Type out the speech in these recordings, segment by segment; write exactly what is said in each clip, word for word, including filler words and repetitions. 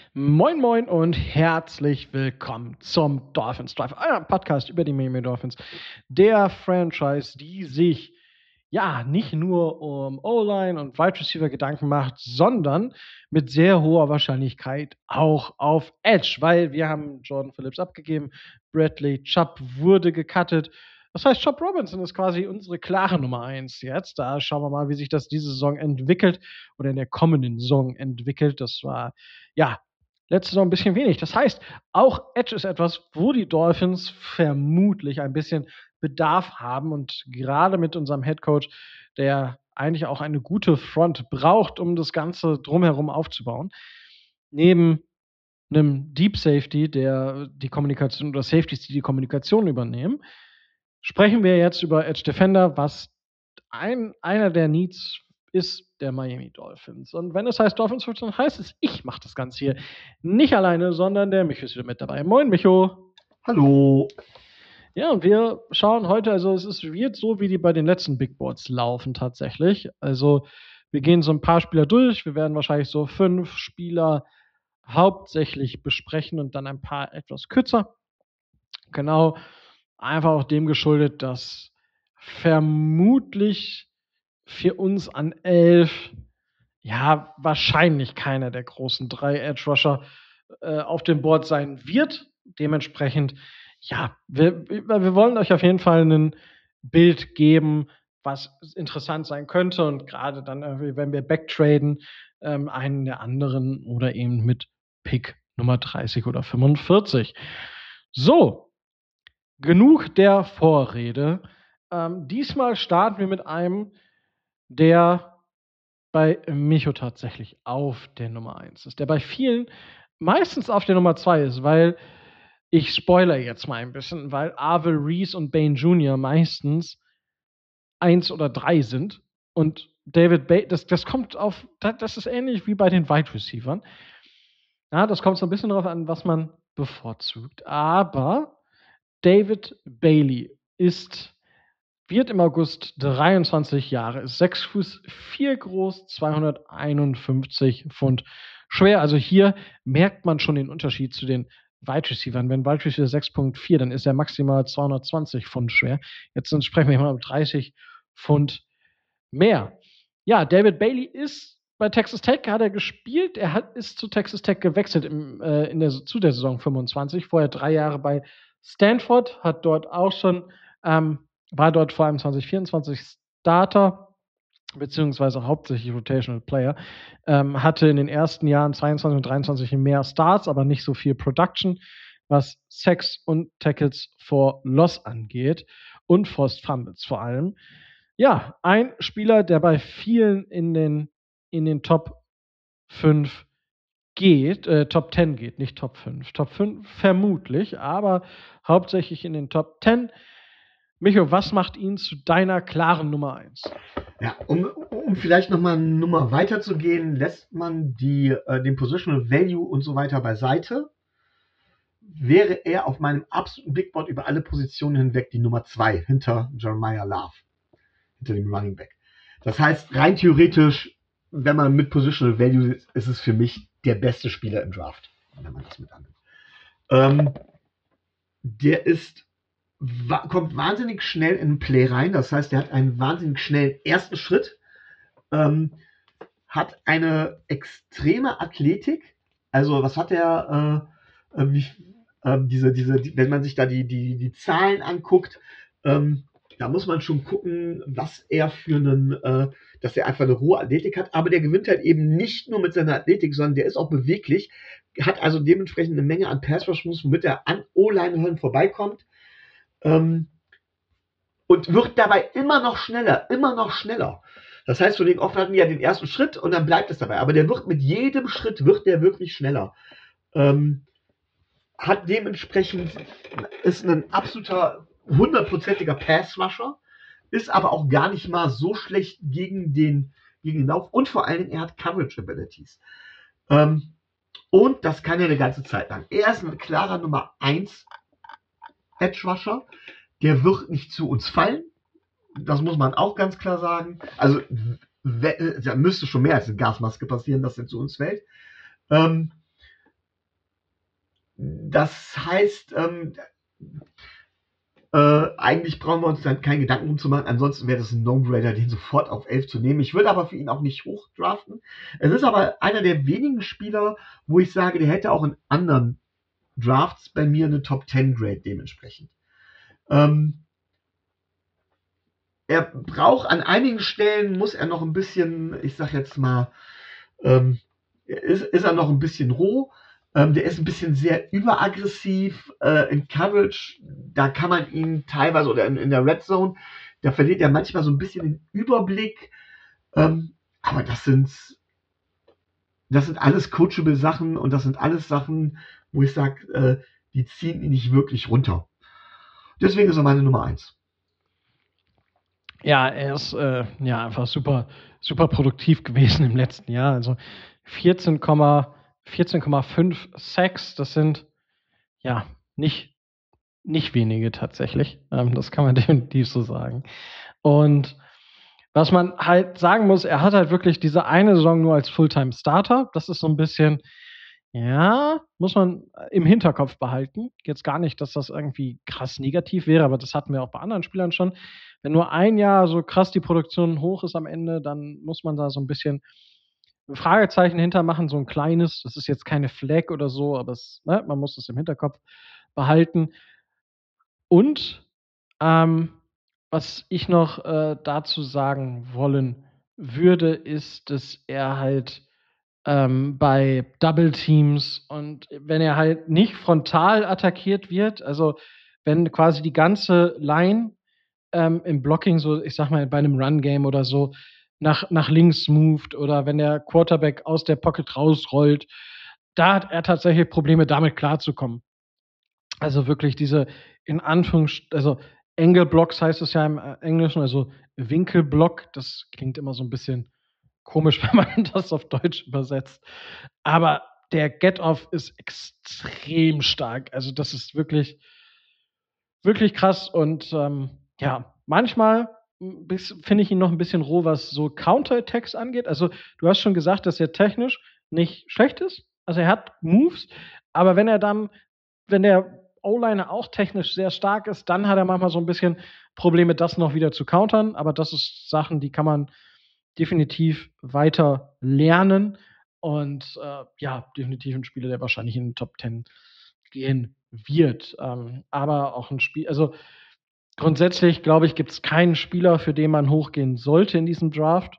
Moin Moin und herzlich willkommen zum Dolphins Drive, euer Podcast über die Miami Dolphins, der Franchise, die sich ja nicht nur um O-Line und Wide Receiver Gedanken macht, sondern mit sehr hoher Wahrscheinlichkeit auch auf Edge, weil wir haben Jordan Phillips abgegeben, Bradley Chubb wurde gecuttet. Das heißt, Chubb Robinson ist quasi unsere klare Nummer eins jetzt. Da schauen wir mal, wie sich das diese Saison entwickelt oder in der kommenden Saison entwickelt. Das war ja letzte Saison ein bisschen wenig. Das heißt, auch Edge ist etwas, wo die Dolphins vermutlich ein bisschen Bedarf haben. Und gerade mit unserem Headcoach, der eigentlich auch eine gute Front braucht, um das Ganze drumherum aufzubauen, neben einem Deep Safety, der die Kommunikation oder Safeties, die die Kommunikation übernehmen, sprechen wir jetzt über Edge Defender, was ein, einer der Needs ist der Miami Dolphins. Und wenn es heißt Dolphins, dann heißt es, ich mache das Ganze hier nicht alleine, sondern der Micho ist wieder mit dabei. Moin, Micho. Hallo. Ja, und wir schauen heute, also es ist, wird so, wie die bei den letzten Big Boards laufen tatsächlich. Also wir gehen so ein paar Spieler durch. Wir werden wahrscheinlich so fünf Spieler hauptsächlich besprechen und dann ein paar etwas kürzer. Genau, einfach auch dem geschuldet, dass vermutlich für uns an elf ja wahrscheinlich keiner der großen drei Edge Rusher äh, auf dem Board sein wird. Dementsprechend, ja, wir, wir wollen euch auf jeden Fall ein Bild geben, was interessant sein könnte. Und gerade dann, äh, wenn wir backtraden, ähm, einen der anderen oder eben mit Pick Nummer dreißig oder fünfundvierzig. So, genug der Vorrede. Ähm, diesmal starten wir mit einem, der bei Micho tatsächlich auf der Nummer eins ist, der bei vielen meistens auf der Nummer zwei ist, weil ich spoilere jetzt mal ein bisschen, weil Arvel Reese und Bane Junior meistens eins oder drei sind und David Bailey, das, das kommt auf, das ist ähnlich wie bei den Wide Receivern. Ja, das kommt so ein bisschen darauf an, was man bevorzugt. Aber David Bailey ist, wird im August dreiundzwanzig Jahre, ist sechs Fuß vier groß, zweihunderteinundfünfzig Pfund schwer. Also hier merkt man schon den Unterschied zu den Wide Receivern. Wenn Wide Receiver sechs Komma vier, dann ist er maximal zweihundertzwanzig Pfund schwer. Jetzt sprechen wir mal um dreißig Pfund mehr. Ja, David Bailey ist bei Texas Tech, hat er gespielt. Er hat, ist zu Texas Tech gewechselt im, äh, in der, zu der Saison fünfundzwanzig. Vorher drei Jahre bei Stanford, hat dort auch schon, ähm, war dort vor allem zwanzig vierundzwanzig Starter, beziehungsweise hauptsächlich Rotational Player. Ähm, hatte in den ersten Jahren zweiundzwanzig und dreiundzwanzig mehr Starts, aber nicht so viel Production, was Sacks und Tackles for Loss angeht und Forced Fumbles vor allem. Ja, ein Spieler, der bei vielen in den, in den Top fünf geht, äh, Top zehn geht, nicht Top fünf. Top fünf vermutlich, aber hauptsächlich in den Top zehn. Micho, was macht ihn zu deiner klaren Nummer eins? Ja, um, um vielleicht nochmal eine Nummer weiter zu gehen, lässt man die, äh, den Positional Value und so weiter beiseite, wäre er auf meinem absoluten Big Board über alle Positionen hinweg die Nummer zwei hinter Jeremiah Love, hinter dem Running Back. Das heißt, rein theoretisch, wenn man mit Positional Value ist, ist es für mich der beste Spieler im Draft, wenn man das mit annimmt. Ähm, der ist wa- kommt wahnsinnig schnell in den Play rein. Das heißt, er hat einen wahnsinnig schnellen ersten Schritt, ähm, hat eine extreme Athletik. Also was hat er, äh, äh, wie, äh, diese, diese, die, wenn man sich da die, die, die Zahlen anguckt, ähm, da muss man schon gucken, was er für einen, äh, dass er einfach eine hohe Athletik hat, aber der gewinnt halt eben nicht nur mit seiner Athletik, sondern der ist auch beweglich, hat also dementsprechend eine Menge an Pass-Rush-Moves, womit er an O-Line vorbeikommt. Ähm, und wird dabei immer noch schneller, immer noch schneller. Das heißt, von den oft hatten wir ja den ersten Schritt und dann bleibt es dabei. Aber der wird mit jedem Schritt wird der wirklich schneller. Ähm, hat dementsprechend, ist ein absoluter hundertprozentiger Pass-Rusher, ist aber auch gar nicht mal so schlecht gegen den, gegen den Lauf und vor allen Dingen, er hat Coverage-Abilities. Ähm, und das kann er eine ganze Zeit lang. Er ist ein klarer Nummer eins Edge-Rusher. Der wird nicht zu uns fallen. Das muss man auch ganz klar sagen. Also da müsste schon mehr als eine Gasmaske passieren, dass er zu uns fällt. Ähm, Das heißt, ähm, äh, eigentlich brauchen wir uns dann keinen Gedanken drum zu machen. Ansonsten wäre das ein No-Brainer, den sofort auf elf zu nehmen. Ich würde aber für ihn auch nicht hochdraften. Es ist aber einer der wenigen Spieler, wo ich sage, der hätte auch in anderen Drafts bei mir eine Top zehn Grade dementsprechend. Ähm, er braucht an einigen Stellen, muss er noch ein bisschen, ich sag jetzt mal, ähm, ist, ist er noch ein bisschen roh. Ähm, der ist ein bisschen sehr überaggressiv äh, in Coverage. Da kann man ihn teilweise, oder in, in der Red Zone, da verliert er manchmal so ein bisschen den Überblick. Ähm, aber das sind, das sind alles coachable Sachen und das sind alles Sachen, wo ich sage, äh, die ziehen ihn nicht wirklich runter. Deswegen ist er meine Nummer eins. Ja, er ist äh, ja einfach super, super produktiv gewesen im letzten Jahr. Also vierzehn Komma fünf Sacks, das sind ja nicht, nicht wenige tatsächlich. Ähm, das kann man definitiv so sagen. Und was man halt sagen muss, er hat halt wirklich diese eine Saison nur als Fulltime-Starter. Das ist so ein bisschen, ja, muss man im Hinterkopf behalten. Jetzt gar nicht, dass das irgendwie krass negativ wäre, aber das hatten wir auch bei anderen Spielern schon. Wenn nur ein Jahr so krass die Produktion hoch ist am Ende, dann muss man da so ein bisschen ein Fragezeichen hintermachen, so ein kleines. Das ist jetzt keine Flag oder so, aber es, ne, man muss es im Hinterkopf behalten. Und ähm, was ich noch äh, dazu sagen wollen würde, ist, dass er halt ähm, bei Double Teams und wenn er halt nicht frontal attackiert wird, also wenn quasi die ganze Line ähm, im Blocking, so ich sag mal bei einem Run-Game oder so, nach, nach links moved oder wenn der Quarterback aus der Pocket rausrollt, da hat er tatsächlich Probleme, damit klarzukommen. Also wirklich diese in Anführungs-, also Angle Blocks heißt es ja im äh, Englischen, also Winkelblock, das klingt immer so ein bisschen komisch, wenn man das auf Deutsch übersetzt. Aber der Get-Off ist extrem stark. Also das ist wirklich, wirklich krass. Und ähm, ja, manchmal finde ich ihn noch ein bisschen roh, was so Counter-Attacks angeht. Also du hast schon gesagt, dass er technisch nicht schlecht ist. Also er hat Moves, aber wenn er dann, wenn der O-Liner auch technisch sehr stark ist, dann hat er manchmal so ein bisschen Probleme, das noch wieder zu countern. Aber das ist Sachen, die kann man definitiv weiter lernen. Und äh, ja, definitiv ein Spieler, der wahrscheinlich in den Top zehn gehen wird. Ähm, aber auch ein Spiel, also grundsätzlich, glaube ich, gibt es keinen Spieler, für den man hochgehen sollte in diesem Draft.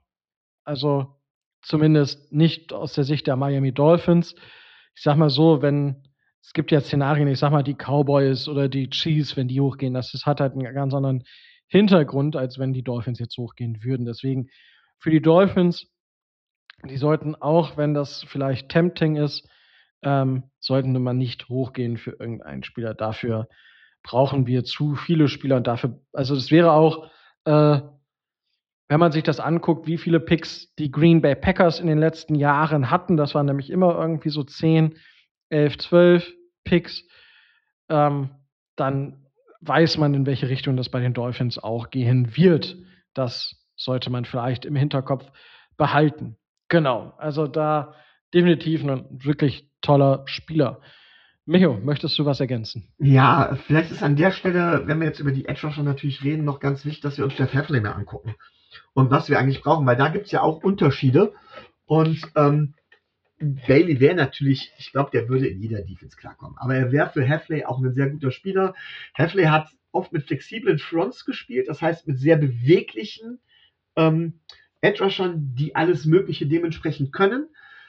Also zumindest nicht aus der Sicht der Miami Dolphins. Ich sag mal so, wenn es gibt ja Szenarien, ich sag mal, die Cowboys oder die Chiefs, wenn die hochgehen, das, das hat halt einen ganz anderen Hintergrund, als wenn die Dolphins jetzt hochgehen würden. Deswegen für die Dolphins, die sollten auch, wenn das vielleicht tempting ist, ähm, sollten man nicht hochgehen für irgendeinen Spieler. Dafür brauchen wir zu viele Spieler und dafür, also das wäre auch, äh, wenn man sich das anguckt, wie viele Picks die Green Bay Packers in den letzten Jahren hatten, das waren nämlich immer irgendwie so zehn, elf, zwölf Picks, ähm, dann weiß man, in welche Richtung das bei den Dolphins auch gehen wird. Das sollte man vielleicht im Hinterkopf behalten. Genau, also da definitiv ein wirklich toller Spieler. Micho, möchtest du was ergänzen? Ja, vielleicht ist an der Stelle, wenn wir jetzt über die Edge Rusher natürlich reden, noch ganz wichtig, dass wir uns Jeff Hafley mehr angucken. Und was wir eigentlich brauchen, weil da gibt es ja auch Unterschiede. Und ähm, Bailey wäre natürlich, ich glaube, der würde in jeder Defense klarkommen. Aber er wäre für Hafley auch ein sehr guter Spieler. Hafley hat oft mit flexiblen Fronts gespielt, das heißt mit sehr beweglichen ähm, Edge Rushern, die alles Mögliche dementsprechend können.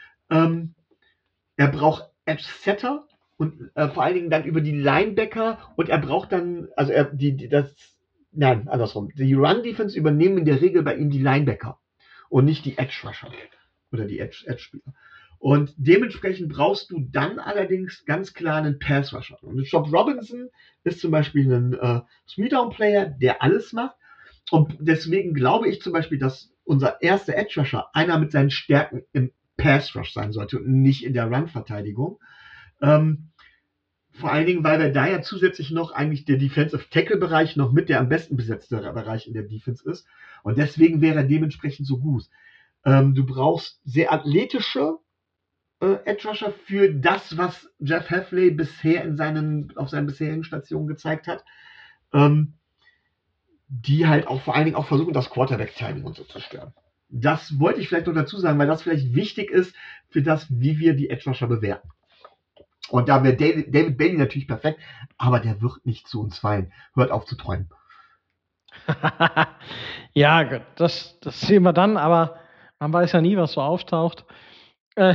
Ähm, er braucht Edge Setter und äh, vor allen Dingen dann über die Linebacker und er braucht dann, also er, die, die, das, nein, andersrum. Die Run-Defense übernehmen in der Regel bei ihm die Linebacker und nicht die Edge-Rusher oder die Edge-Spieler. Und dementsprechend brauchst du dann allerdings ganz klar einen Pass-Rusher. Und Job Robinson ist zum Beispiel ein äh, Three-Down-Player, der alles macht. Und deswegen glaube ich zum Beispiel, dass unser erster Edge-Rusher einer mit seinen Stärken im Pass-Rush sein sollte und nicht in der Run-Verteidigung. Ähm, vor allen Dingen, weil wir da ja zusätzlich noch eigentlich der Defensive Tackle-Bereich noch mit der am besten besetzte Bereich in der Defense ist. Und deswegen wäre er dementsprechend so gut. Ähm, du brauchst sehr athletische äh, Edge Rusher für das, was Jeff Hafley bisher in seinen, auf seinen bisherigen Stationen gezeigt hat. Ähm, die halt auch vor allen Dingen auch versuchen, das Quarterback-Timing und so zu stören. Das wollte ich vielleicht noch dazu sagen, weil das vielleicht wichtig ist für das, wie wir die Edge Rusher bewerten. Und da wäre David, David Bailey natürlich perfekt, aber der wird nicht zu uns fallen. Hört auf zu träumen. Ja, gut, das, das sehen wir dann, aber man weiß ja nie, was so auftaucht. Äh,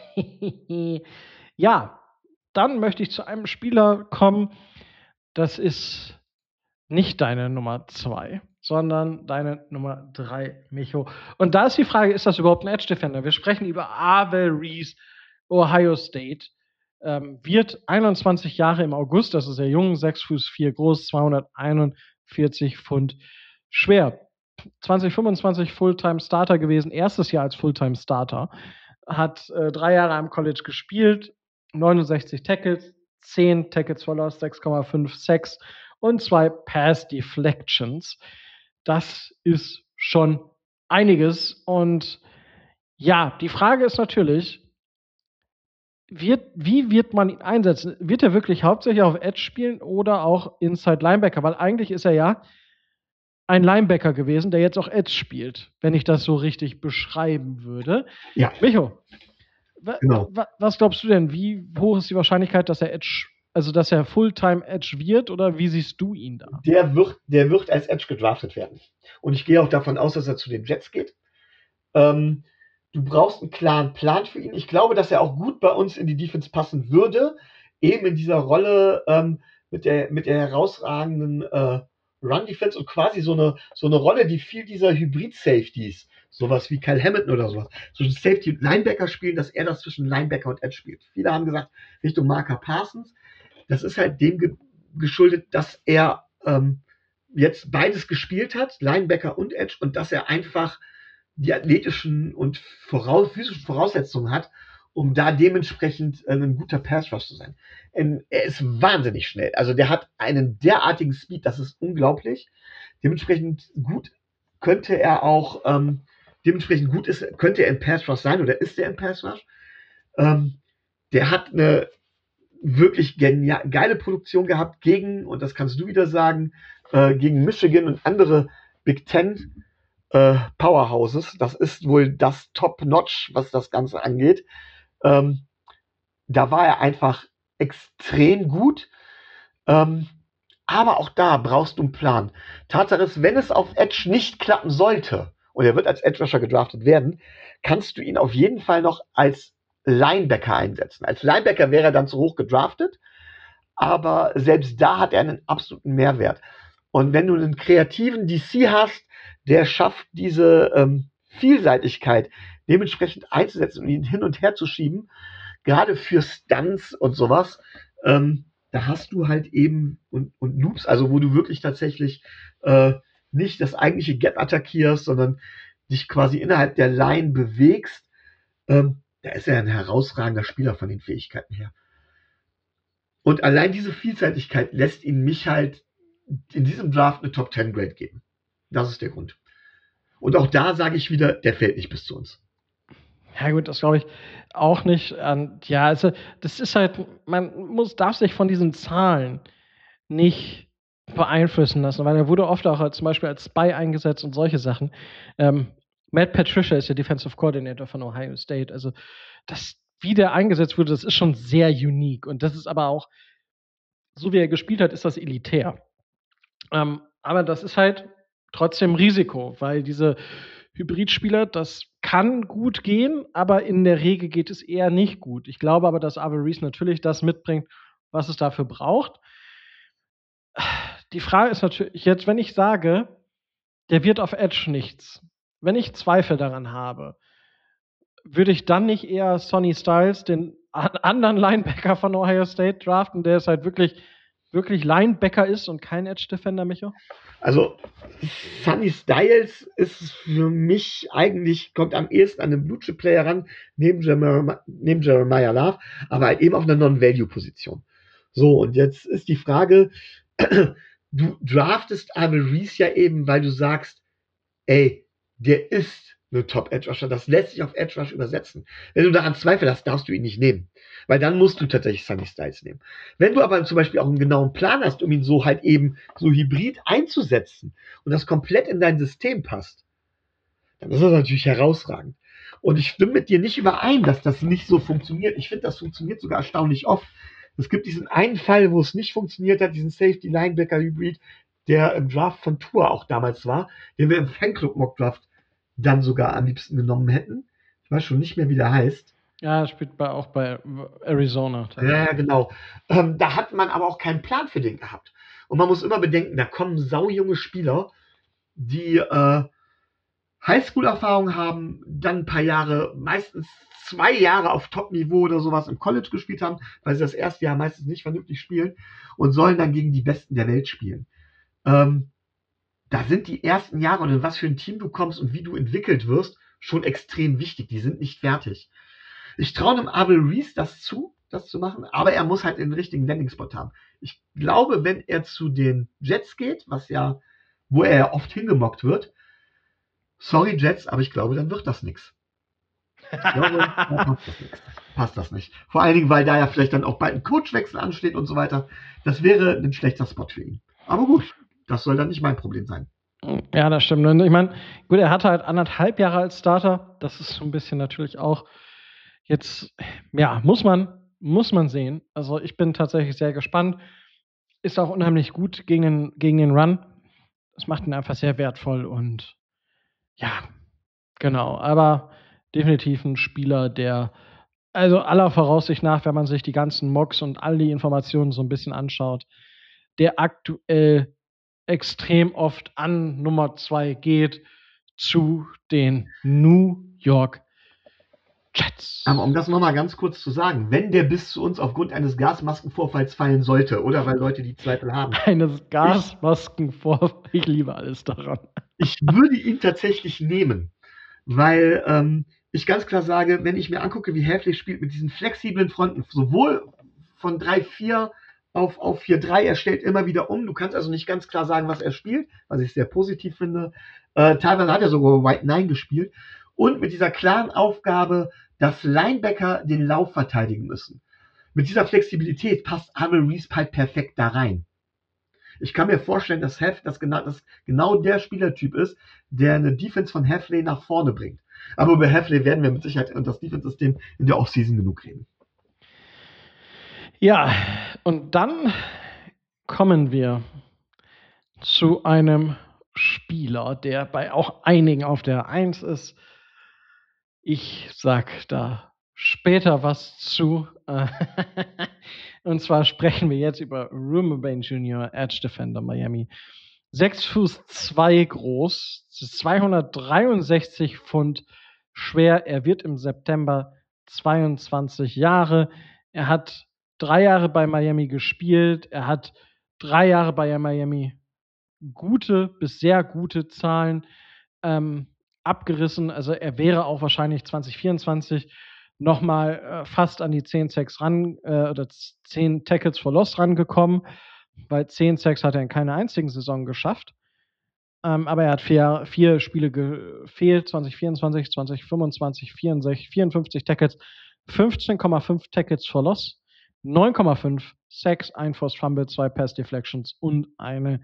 ja, dann möchte ich zu einem Spieler kommen, das ist nicht deine Nummer zwei, sondern deine Nummer drei, Micho. Und da ist die Frage, ist das überhaupt ein Edge Defender? Wir sprechen über Arvell Reese, Ohio State. Ähm, wird einundzwanzig Jahre im August, das ist sehr jung, sechs Fuß vier groß, zweihunderteinundvierzig Pfund schwer. zwanzig fünfundzwanzig Fulltime Starter gewesen, erstes Jahr als Fulltime Starter. Hat äh, drei Jahre am College gespielt, neunundsechzig Tackles, zehn Tackles for Loss, sechs Komma fünf Sacks und zwei Pass Deflections. Das ist schon einiges. Und ja, die Frage ist natürlich, wird, wie wird man ihn einsetzen? Wird er wirklich hauptsächlich auf Edge spielen oder auch Inside Linebacker? Weil eigentlich ist er ja ein Linebacker gewesen, der jetzt auch Edge spielt, wenn ich das so richtig beschreiben würde. Ja. Micho, wa- Genau. wa- was glaubst du denn? Wie hoch ist die Wahrscheinlichkeit, dass er Edge, also dass er Fulltime Edge wird, oder wie siehst du ihn da? Der wird, der wird als Edge gedraftet werden. Und ich gehe auch davon aus, dass er zu den Jets geht. Ähm, du brauchst einen klaren Plan für ihn. Ich glaube, dass er auch gut bei uns in die Defense passen würde. Eben in dieser Rolle ähm, mit, der, mit der herausragenden äh, Run-Defense und quasi so eine, so eine Rolle, die viel dieser Hybrid-Safeties, sowas wie Kyle Hamilton oder sowas, so ein Safety-Linebacker spielen, dass er das zwischen Linebacker und Edge spielt. Viele haben gesagt, Richtung Marker Parsons. Das ist halt dem ge geschuldet, dass er ähm, jetzt beides gespielt hat, Linebacker und Edge, und dass er einfach die athletischen und voraus physischen Voraussetzungen hat, um da dementsprechend äh, ein guter Pass-Rush zu sein. Ähm, er ist wahnsinnig schnell. Also der hat einen derartigen Speed, das ist unglaublich. Dementsprechend gut könnte er auch, ähm, dementsprechend gut ist, könnte er im Pass-Rush sein oder ist er im Pass-Rush. Ähm, der hat eine wirklich genial, geile Produktion gehabt gegen, und das kannst du wieder sagen, äh, gegen Michigan und andere Big Ten äh, Powerhouses. Das ist wohl das Top-Notch, was das Ganze angeht. Ähm, da war er einfach extrem gut. Ähm, aber auch da brauchst du einen Plan. Tatsache ist, wenn es auf Edge nicht klappen sollte, und er wird als Edge Rusher gedraftet werden, kannst du ihn auf jeden Fall noch als Linebacker einsetzen. Als Linebacker wäre er dann zu hoch gedraftet, aber selbst da hat er einen absoluten Mehrwert. Und wenn du einen kreativen D C hast, der schafft, diese ähm, Vielseitigkeit dementsprechend einzusetzen und ihn hin und her zu schieben, gerade für Stunts und sowas, ähm, da hast du halt eben und, und Loops, also wo du wirklich tatsächlich äh, nicht das eigentliche Gap attackierst, sondern dich quasi innerhalb der Line bewegst, ähm, da ist er ein herausragender Spieler von den Fähigkeiten her. Und allein diese Vielseitigkeit lässt ihn mich halt in diesem Draft eine Top zehn Grade geben. Das ist der Grund. Und auch da sage ich wieder, der fällt nicht bis zu uns. Ja gut, das glaube ich auch nicht. Und ja, also das ist halt, man muss, darf sich von diesen Zahlen nicht beeinflussen lassen, weil er wurde oft auch als, zum Beispiel als Spy eingesetzt und solche Sachen. Ähm, Matt Patricia ist der Defensive Coordinator von Ohio State. Also das, wie der eingesetzt wurde, das ist schon sehr unique. Und das ist aber auch, so wie er gespielt hat, ist das elitär. Ähm, aber das ist halt trotzdem Risiko, weil diese Hybridspieler, das kann gut gehen, aber in der Regel geht es eher nicht gut. Ich glaube aber, dass Arvell Reese natürlich das mitbringt, was es dafür braucht. Die Frage ist natürlich jetzt, wenn ich sage, der wird auf Edge nichts, wenn ich Zweifel daran habe, würde ich dann nicht eher Sonny Styles, den anderen Linebacker von Ohio State, draften, der ist halt wirklich, wirklich Linebacker ist und kein Edge-Defender, Micho? Also Sonny Styles ist für mich eigentlich, kommt am ehesten an einen Blue-Chip-Player ran, neben, Jeremiah, neben Jeremiah Love, aber halt eben auf einer Non-Value-Position. So, und jetzt ist die Frage, du draftest Arvell Reese ja eben, weil du sagst, ey, der ist eine Top-Edge-Rusher. Das lässt sich auf Edge-Rush übersetzen. Wenn du daran Zweifel hast, darfst du ihn nicht nehmen. Weil dann musst du tatsächlich Sonny Styles nehmen. Wenn du aber zum Beispiel auch einen genauen Plan hast, um ihn so halt eben so hybrid einzusetzen und das komplett in dein System passt, dann ist das natürlich herausragend. Und ich stimme mit dir nicht überein, dass das nicht so funktioniert. Ich finde, das funktioniert sogar erstaunlich oft. Es gibt diesen einen Fall, wo es nicht funktioniert hat, diesen Safety-Linebacker-Hybrid, der im Draft von Tour auch damals war, den wir im Fanclub-Mock-Draft dann sogar am liebsten genommen hätten. Ich weiß schon nicht mehr, wie der heißt. Ja, er spielt bei, auch bei Arizona. Ja, genau. Ähm, da hat man aber auch keinen Plan für den gehabt. Und man muss immer bedenken, da kommen saujunge Spieler, die äh, Highschool-Erfahrung haben, dann ein paar Jahre, meistens zwei Jahre auf Top-Niveau oder sowas im College gespielt haben, weil sie das erste Jahr meistens nicht vernünftig spielen und sollen dann gegen die Besten der Welt spielen. Ähm, da sind die ersten Jahre und in was für ein Team du kommst und wie du entwickelt wirst, schon extrem wichtig. Die sind nicht fertig. Ich traue dem Abel Reese das zu, das zu machen, aber er muss halt den richtigen Landing-Spot haben. Ich glaube, wenn er zu den Jets geht, was ja, wo er ja oft hingemockt wird, sorry Jets, aber ich glaube, dann wird das nichts. Ich glaube, da passt das nichts. Passt das nicht. Vor allen Dingen, weil da ja vielleicht dann auch bald ein Coachwechsel ansteht und so weiter. Das wäre ein schlechter Spot für ihn. Aber gut, das soll dann nicht mein Problem sein. Ja, das stimmt. Und ich meine, gut, er hatte halt anderthalb Jahre als Starter. Das ist so ein bisschen natürlich auch jetzt, ja, muss man, muss man sehen. Also ich bin tatsächlich sehr gespannt. Ist auch unheimlich gut gegen den, gegen den Run. Das macht ihn einfach sehr wertvoll und ja, genau. Aber definitiv ein Spieler, der, also aller Voraussicht nach, wenn man sich die ganzen Mocks und all die Informationen so ein bisschen anschaut, der aktuell extrem oft an Nummer zwei geht zu den New York Jets. Aber um das nochmal ganz kurz zu sagen, wenn der bis zu uns aufgrund eines Gasmaskenvorfalls fallen sollte oder weil Leute die Zweifel haben. Eines Gasmaskenvorfalls, ich liebe alles daran. Ich würde ihn tatsächlich nehmen, weil ähm, ich ganz klar sage, wenn ich mir angucke, wie Häflich spielt mit diesen flexiblen Fronten, sowohl von drei vier auf, auf vier drei, er stellt immer wieder um. Du kannst also nicht ganz klar sagen, was er spielt, was ich sehr positiv finde. Äh, teilweise hat er sogar White Nine gespielt. Und mit dieser klaren Aufgabe, dass Linebacker den Lauf verteidigen müssen. Mit dieser Flexibilität passt Abel Reese halt perfekt da rein. Ich kann mir vorstellen, dass Hef das genau, das genau der Spielertyp ist, der eine Defense von Heffley nach vorne bringt. Aber über Heffley werden wir mit Sicherheit und das Defense-System in der Offseason genug reden. Ja, und dann kommen wir zu einem Spieler, der bei auch einigen auf der Eins ist. Ich sag da später was zu. Und zwar sprechen wir jetzt über Rumorbane Junior, Edge Defender Miami. sechs Fuß zwei groß, zweihundertdreiundsechzig Pfund schwer. Er wird im September zweiundzwanzig Jahre. Er hat drei Jahre bei Miami gespielt. Er hat drei Jahre bei Miami gute bis sehr gute Zahlen ähm, abgerissen. Also er wäre auch wahrscheinlich zwanzig vierundzwanzig nochmal äh, fast an die zehn Sacks ran äh, oder zehn Tackles for Loss rangekommen, weil zehn Sacks hat er in keiner einzigen Saison geschafft. Ähm, aber er hat vier, vier Spiele gefehlt, zwanzig vierundzwanzig, zwanzig fünfundzwanzig, vierundsechzig, vierundfünfzig Tackles, fünfzehn Komma fünf Tackles for Loss, neun Komma fünf Sacks, ein Forced Fumble, zwei Pass Deflections und eine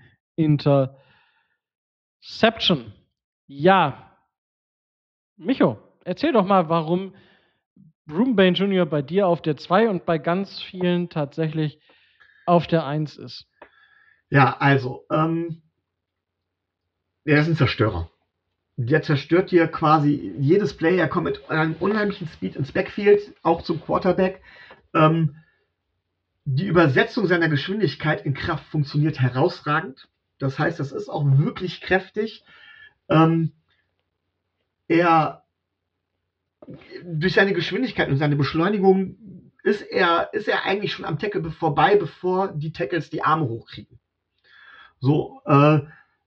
Interception. Ja, Micho, erzähl doch mal, warum Rumorbane Junior bei dir auf der zwei und bei ganz vielen tatsächlich auf der eins ist. Ja, also, ähm, er ist ein Zerstörer. Der zerstört dir quasi jedes Play. Er kommt mit einem unheimlichen Speed ins Backfield, auch zum Quarterback. Ähm, die Übersetzung seiner Geschwindigkeit in Kraft funktioniert herausragend. Das heißt, das ist auch wirklich kräftig. Ähm, er durch seine Geschwindigkeit und seine Beschleunigung ist er, ist er eigentlich schon am Tackle vorbei, bevor die Tackles die Arme hochkriegen. So, äh,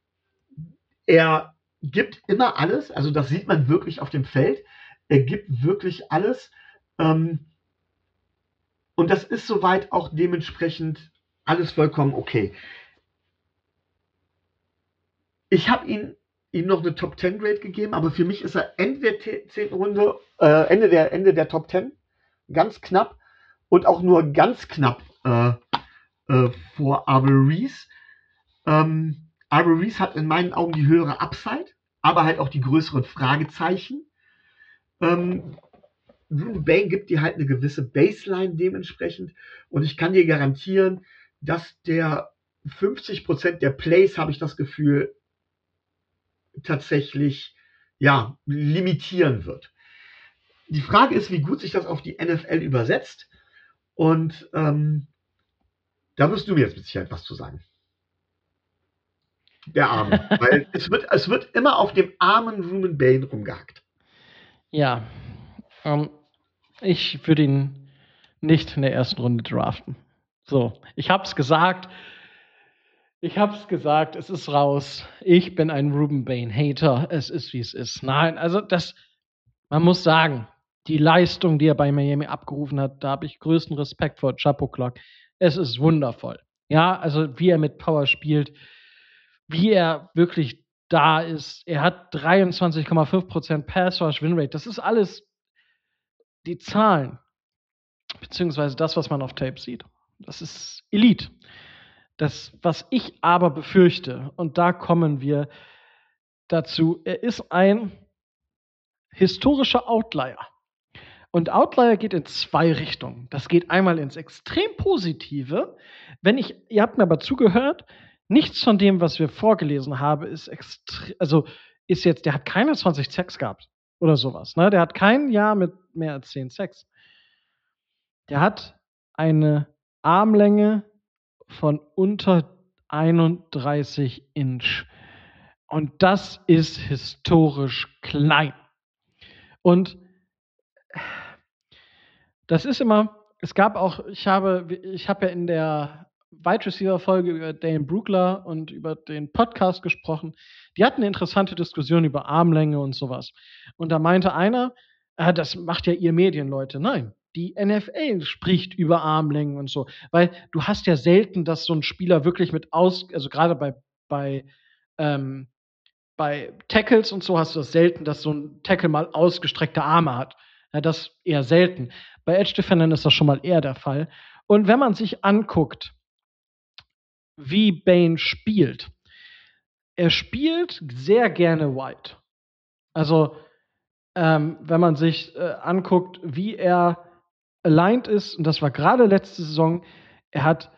er gibt immer alles, also das sieht man wirklich auf dem Feld. Er gibt wirklich alles. Ähm, und das ist soweit auch dementsprechend alles vollkommen okay. Ich habe ihn ihm noch eine Top zehn Grade gegeben, aber für mich ist er Ende der zehnten Runde, äh, Ende der Ende der Top zehn, ganz knapp und auch nur ganz knapp äh, äh, vor Arbor Reese. Ähm, Arbor Reese hat in meinen Augen die höhere Upside, aber halt auch die größeren Fragezeichen. Ähm, Ruben Bane gibt dir halt eine gewisse Baseline dementsprechend und ich kann dir garantieren, dass der fünfzig Prozent der Plays, habe ich das Gefühl, tatsächlich ja, limitieren wird. Die Frage ist, wie gut sich das auf die N F L übersetzt und ähm, da wirst du mir jetzt mit Sicherheit was zu sagen. Der Arme. Weil es wird, es wird immer auf dem armen Ruben Bane rumgehackt. Ja, ähm, ich würde ihn nicht in der ersten Runde draften. So, ich hab's gesagt. Ich hab's gesagt, es ist raus. Ich bin ein Ruben Bane-Hater. Es ist, wie es ist. Nein, also das, man muss sagen, die Leistung, die er bei Miami abgerufen hat, da habe ich größten Respekt vor. Chapeau Clock. Es ist wundervoll. Ja, also wie er mit Power spielt, wie er wirklich da ist. Er hat dreiundzwanzig Komma fünf Prozent Pass-Rush-Win-Rate. Das ist alles die Zahlen, beziehungsweise das, was man auf Tape sieht. Das ist Elite. Das, was ich aber befürchte, und da kommen wir dazu, er ist ein historischer Outlier. Und Outlier geht in zwei Richtungen. Das geht einmal ins extrem Positive. Wenn ich, ihr habt mir aber zugehört, nichts von dem, was wir vorgelesen haben, ist extrem, also ist jetzt, der hat keine zwanzig Sacks gehabt oder sowas. Ne? Der hat kein Jahr mit mehr als zehn Sacks. Der hat eine Armlänge von unter einunddreißig Inch. Und das ist historisch klein. Und das ist immer, es gab auch, ich habe, ich habe ja in der Wide Receiver Folge über Dane Brugler und über den Podcast gesprochen. Die hatten eine interessante Diskussion über Armlänge und sowas. Und da meinte einer, äh, das macht ja ihr Medienleute. Nein, die N F L spricht über Armlängen und so. Weil du hast ja selten, dass so ein Spieler wirklich mit aus, also gerade bei, bei, ähm, bei Tackles und so hast du das selten, dass so ein Tackle mal ausgestreckte Arme hat. Ja, das eher selten. Bei Edge-Defendern ist das schon mal eher der Fall. Und wenn man sich anguckt, wie Bane spielt, er spielt sehr gerne Wide. Also, ähm, wenn man sich äh, anguckt, wie er aligned ist, und das war gerade letzte Saison, er hat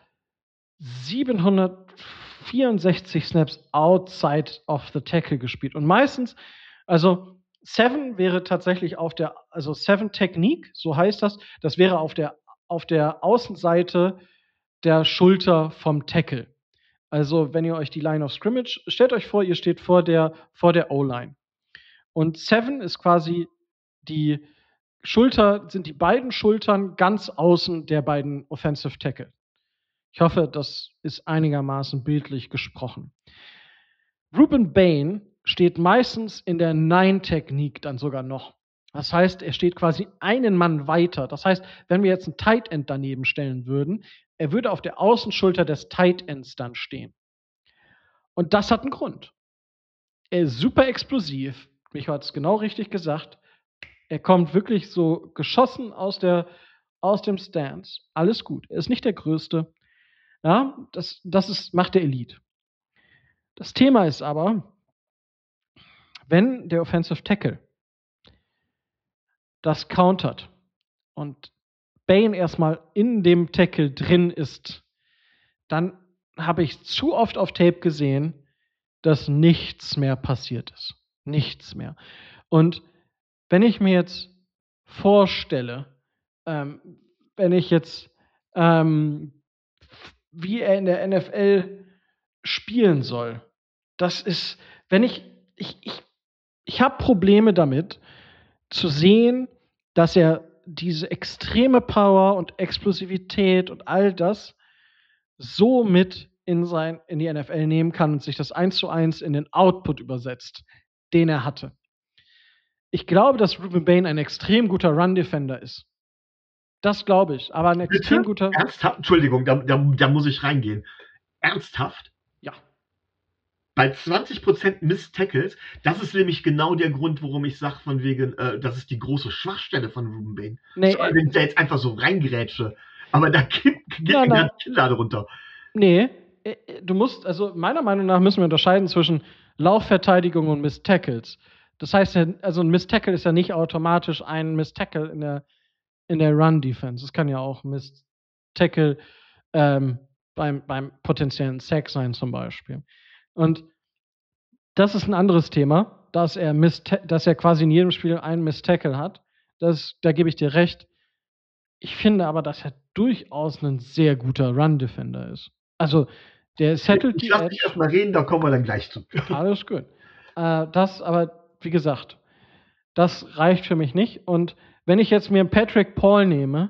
siebenhundertvierundsechzig Snaps outside of the tackle gespielt. Und meistens, also Seven wäre tatsächlich auf der, also Seven Technique, so heißt das, das wäre auf der, auf der Außenseite der Schulter vom Tackle. Also, wenn ihr euch die Line of Scrimmage, stellt euch vor, ihr steht vor der, vor der O-Line. Und Seven ist quasi die Schulter, sind die beiden Schultern ganz außen der beiden Offensive Tackle. Ich hoffe, das ist einigermaßen bildlich gesprochen. Ruben Bane steht meistens in der Nine-Technique dann sogar noch. Das heißt, er steht quasi einen Mann weiter. Das heißt, wenn wir jetzt einen Tight End daneben stellen würden, er würde auf der Außenschulter des Tight Ends dann stehen. Und das hat einen Grund. Er ist super explosiv. Micho hat es genau richtig gesagt. Er kommt wirklich so geschossen aus, der, aus dem Stance. Alles gut. Er ist nicht der Größte. Ja, das, das ist, macht der Elite. Das Thema ist aber, wenn der Offensive Tackle das countert und Bane erstmal in dem Tackle drin ist, dann habe ich zu oft auf Tape gesehen, dass nichts mehr passiert ist. Nichts mehr. Und wenn ich mir jetzt vorstelle, ähm, wenn ich jetzt, ähm, wie er in der N F L spielen soll, das ist, wenn ich, ich, ich, ich habe Probleme damit, zu sehen, dass er diese extreme Power und Explosivität und all das so mit in, sein, in die N F L nehmen kann und sich das eins zu eins in den Output übersetzt, den er hatte. Ich glaube, dass Ruben Bane ein extrem guter Run-Defender ist. Das glaube ich, aber ein extrem Bitte? guter. Ernsthaft? Entschuldigung, da, da, da muss ich reingehen. Ernsthaft? Ja. bei zwanzig Prozent Missed Tackles, das ist nämlich genau der Grund, warum ich sage, von wegen, äh, das ist die große Schwachstelle von Ruben Bain. Nee, so, wenn ich da jetzt einfach so reingerätsche. Aber da geht, geht mir gerade die Kinnlade runter. Nee, du musst, also meiner Meinung nach müssen wir unterscheiden zwischen Laufverteidigung und Missed Tackles. Das heißt, also ein Missed Tackle ist ja nicht automatisch ein Missed Tackle in der, in der Run-Defense. Es kann ja auch Missed Tackle ähm, beim, beim potenziellen Sack sein zum Beispiel. Und das ist ein anderes Thema, dass er, dass er quasi in jedem Spiel einen Missed Tackle hat. Das, da gebe ich dir recht. Ich finde aber, dass er durchaus ein sehr guter Run-Defender ist. Also, der settelt die Edge. Ich lass dich erstmal reden, da kommen wir dann gleich zu. Alles gut. Äh, das aber, wie gesagt, das reicht für mich nicht. Und wenn ich jetzt mir Patrick Paul nehme,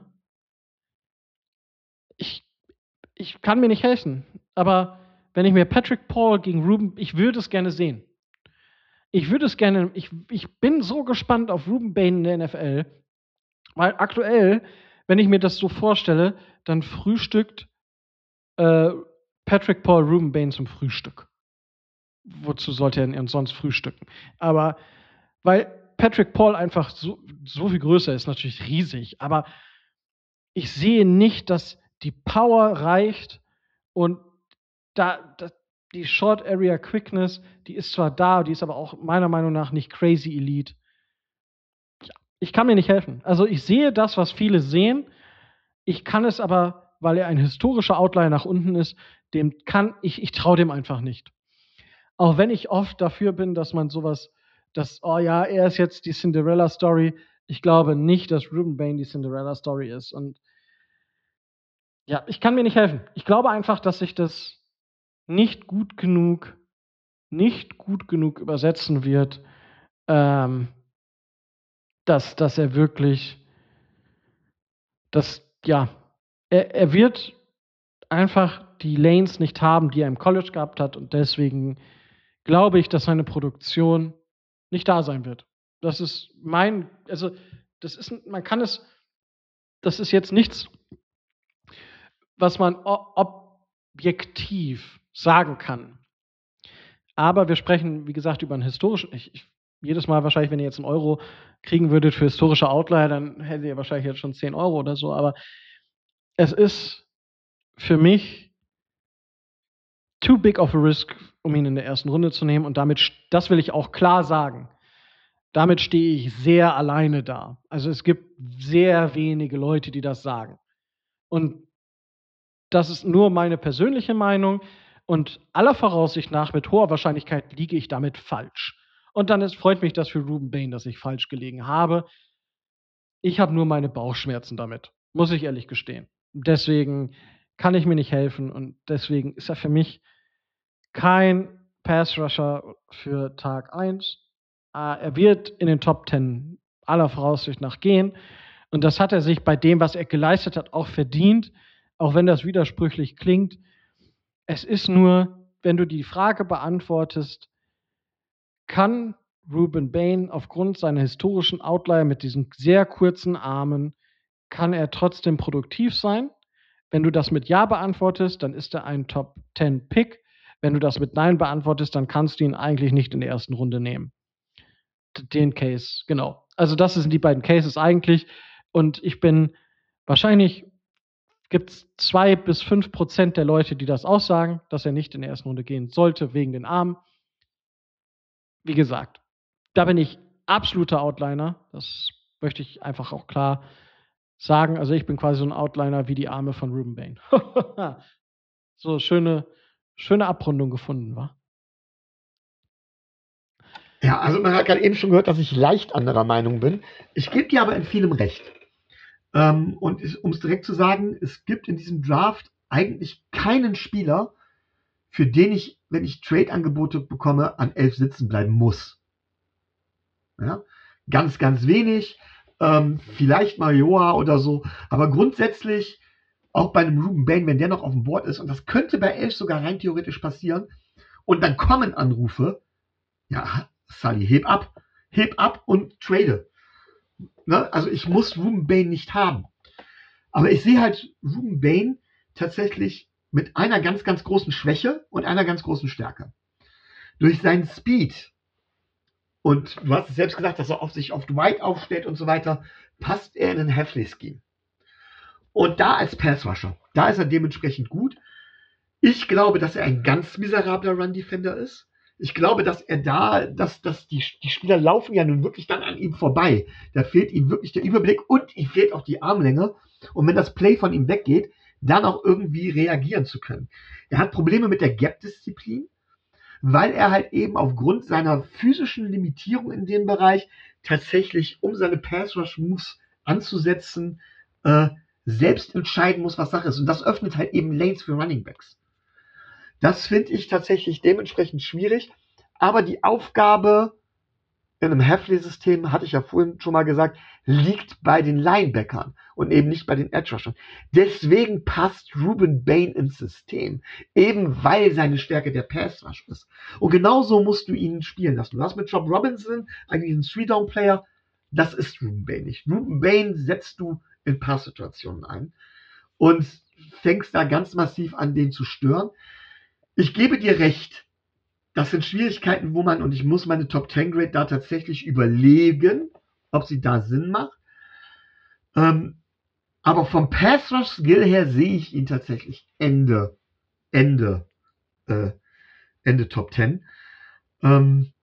ich, ich kann mir nicht helfen. Aber wenn ich mir Patrick Paul gegen Ruben, ich würde es gerne sehen. Ich würde es gerne, ich, ich bin so gespannt auf Ruben Bain in der N F L, weil aktuell, wenn ich mir das so vorstelle, dann frühstückt äh, Patrick Paul Ruben Bain zum Frühstück. Wozu sollte er denn sonst frühstücken? Aber weil Patrick Paul einfach so, so viel größer ist, natürlich riesig, aber ich sehe nicht, dass die Power reicht und da, da die Short Area Quickness, die ist zwar da, die ist aber auch meiner Meinung nach nicht crazy elite. Ich kann mir nicht helfen. Also ich sehe das, was viele sehen. Ich kann es aber, weil er ein historischer Outlier nach unten ist, dem kann ich, ich traue dem einfach nicht. Auch wenn ich oft dafür bin, dass man sowas, dass, oh ja, er ist jetzt die Cinderella-Story. Ich glaube nicht, dass Ruben Bain die Cinderella-Story ist. Und ja, ich kann mir nicht helfen. Ich glaube einfach, dass sich das nicht gut genug, nicht gut genug übersetzen wird, ähm, dass, dass er wirklich, dass, ja, er, er wird einfach die Lanes nicht haben, die er im College gehabt hat. Und deswegen glaube ich, dass seine Produktion nicht da sein wird. Das ist mein, also, das ist, man kann es, das ist jetzt nichts, was man objektiv sagen kann. Aber wir sprechen, wie gesagt, über einen historischen, ich, ich, jedes Mal wahrscheinlich, wenn ihr jetzt einen Euro kriegen würdet für historische Outlier, dann hättet ihr wahrscheinlich jetzt schon zehn Euro oder so, aber es ist für mich too big of a risk, um ihn in der ersten Runde zu nehmen und damit, das will ich auch klar sagen, damit stehe ich sehr alleine da. Also es gibt sehr wenige Leute, die das sagen. Und das ist nur meine persönliche Meinung. Und aller Voraussicht nach, mit hoher Wahrscheinlichkeit, liege ich damit falsch. Und dann ist, freut mich das für Ruben Bain, dass ich falsch gelegen habe. Ich habe nur meine Bauchschmerzen damit, muss ich ehrlich gestehen. Deswegen kann ich mir nicht helfen und deswegen ist er für mich kein Pass-Rusher für Tag eins. Uh, er wird in den Top zehn aller Voraussicht nach gehen. Und das hat er sich bei dem, was er geleistet hat, auch verdient. Auch wenn das widersprüchlich klingt. Es ist nur, wenn du die Frage beantwortest, kann Ruben Bain aufgrund seiner historischen Outlier mit diesen sehr kurzen Armen, kann er trotzdem produktiv sein? Wenn du das mit Ja beantwortest, dann ist er ein Top zehn Pick. Wenn du das mit Nein beantwortest, dann kannst du ihn eigentlich nicht in der ersten Runde nehmen. Den Case, genau. Also das sind die beiden Cases eigentlich. Und ich bin wahrscheinlich, gibt es zwei bis fünf Prozent der Leute, die das aussagen, dass er nicht in der ersten Runde gehen sollte, wegen den Armen. Wie gesagt, da bin ich absoluter Outliner. Das möchte ich einfach auch klar sagen. Also ich bin quasi so ein Outliner wie die Arme von Ruben Bain. So, schöne, schöne Abrundung gefunden, wa? Ja, also man hat gerade eben schon gehört, dass ich leicht anderer Meinung bin. Ich gebe dir aber in vielem recht. Ähm, und um es direkt zu sagen, es gibt in diesem Draft eigentlich keinen Spieler, für den ich, wenn ich Trade-Angebote bekomme, an elf sitzen bleiben muss. Ja? Ganz, ganz wenig. Ähm, vielleicht mal Joa oder so. Aber grundsätzlich, auch bei einem Ruben Bain, wenn der noch auf dem Board ist, und das könnte bei elf sogar rein theoretisch passieren, und dann kommen Anrufe, ja, Sully, heb ab, heb ab und trade. Ne? Also ich muss Ruben Bain nicht haben. Aber ich sehe halt Ruben Bain tatsächlich mit einer ganz, ganz großen Schwäche und einer ganz großen Stärke. durch seinen Speed, und du hast es selbst gesagt, dass er auf sich auf Dwight aufstellt und so weiter, passt er in ein Hafley-Scheme. Und da als Pass-Rusher, da ist er dementsprechend gut. Ich glaube, dass er ein ganz miserabler Run-Defender ist. Ich glaube, dass er da, dass, dass die, die Spieler laufen ja nun wirklich dann an ihm vorbei. Da fehlt ihm wirklich der Überblick und ihm fehlt auch die Armlänge. Und wenn das Play von ihm weggeht, dann auch irgendwie reagieren zu können. Er hat Probleme mit der Gap-Disziplin, weil er halt eben aufgrund seiner physischen Limitierung in dem Bereich tatsächlich, um seine Pass-Rush-Moves anzusetzen, äh, selbst entscheiden muss, was Sache ist. Und das öffnet halt eben Lanes für Running Backs. Das finde ich tatsächlich dementsprechend schwierig. Aber die Aufgabe in einem Hafley-System, hatte ich ja vorhin schon mal gesagt, liegt bei den Linebackern und eben nicht bei den Edge-Rushern. Deswegen passt Rueben Bain ins System. Eben weil seine Stärke der Pass-Rush ist. Und genauso musst du ihn spielen lassen. Du hast mit Job Robinson eigentlich einen Three-Down-Player. Das ist Rueben Bain nicht. Rueben Bain setzt du in Pass-Situationen ein und fängst da ganz massiv an, den zu stören. Ich gebe dir recht, das sind Schwierigkeiten, wo man, und ich muss meine Top zehn Grade da tatsächlich überlegen, ob sie da Sinn macht. Ähm, aber vom Pass-Rush-Skill her sehe ich ihn tatsächlich Ende, Ende, äh, Ende Top zehn. Ähm,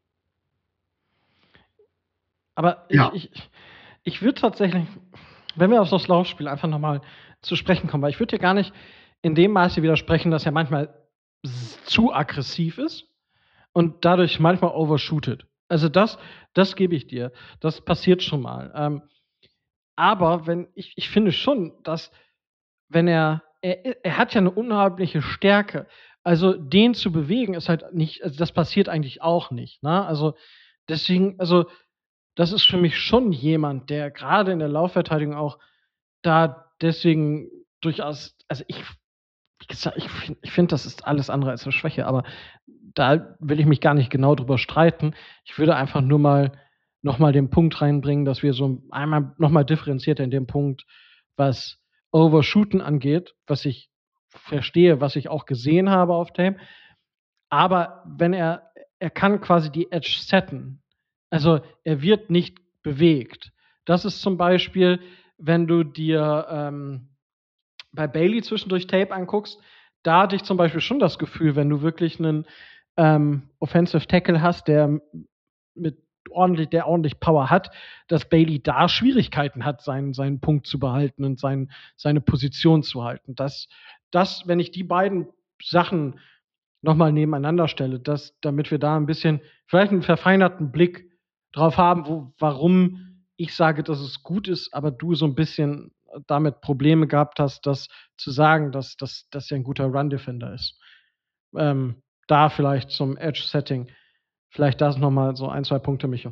aber ich, ja. ich, ich würde tatsächlich, wenn wir auf das Laufspiel einfach nochmal zu sprechen kommen, weil ich würde dir gar nicht in dem Maße widersprechen, dass er manchmal zu aggressiv ist und dadurch manchmal overshootet. Also das, das gebe ich dir. Das passiert schon mal. Ähm, aber wenn ich, ich finde schon, dass wenn er, er, er hat ja eine unheimliche Stärke. Also den zu bewegen ist halt nicht, also das passiert eigentlich auch nicht. Ne? Also deswegen, also das ist für mich schon jemand, der gerade in der Laufverteidigung auch da deswegen durchaus, also ich, wie gesagt, ich finde, ich find, das ist alles andere als eine Schwäche, aber da will ich mich gar nicht genau drüber streiten. Ich würde einfach nur mal noch mal den Punkt reinbringen, dass wir so einmal noch mal differenzierter in dem Punkt, was Overshooten angeht, was ich verstehe, was ich auch gesehen habe auf Tape. Aber wenn er, er kann quasi die Edge setten. Also er wird nicht bewegt. Das ist zum Beispiel, wenn du dir ähm, bei Bailey zwischendurch Tape anguckst, da hatte ich zum Beispiel schon das Gefühl, wenn du wirklich einen ähm, Offensive Tackle hast, der mit ordentlich, der ordentlich Power hat, dass Bailey da Schwierigkeiten hat, seinen, seinen Punkt zu behalten und sein, seine Position zu halten. Das, das, wenn ich die beiden Sachen nochmal nebeneinander stelle, dass, damit wir da ein bisschen, vielleicht einen verfeinerten Blick drauf haben, wo, warum ich sage, dass es gut ist, aber du so ein bisschen damit Probleme gehabt hast, das zu sagen, dass, dass, dass er ein guter Run-Defender ist. Ähm, da vielleicht zum Edge-Setting. Vielleicht das nochmal so ein, zwei Punkte, Micho.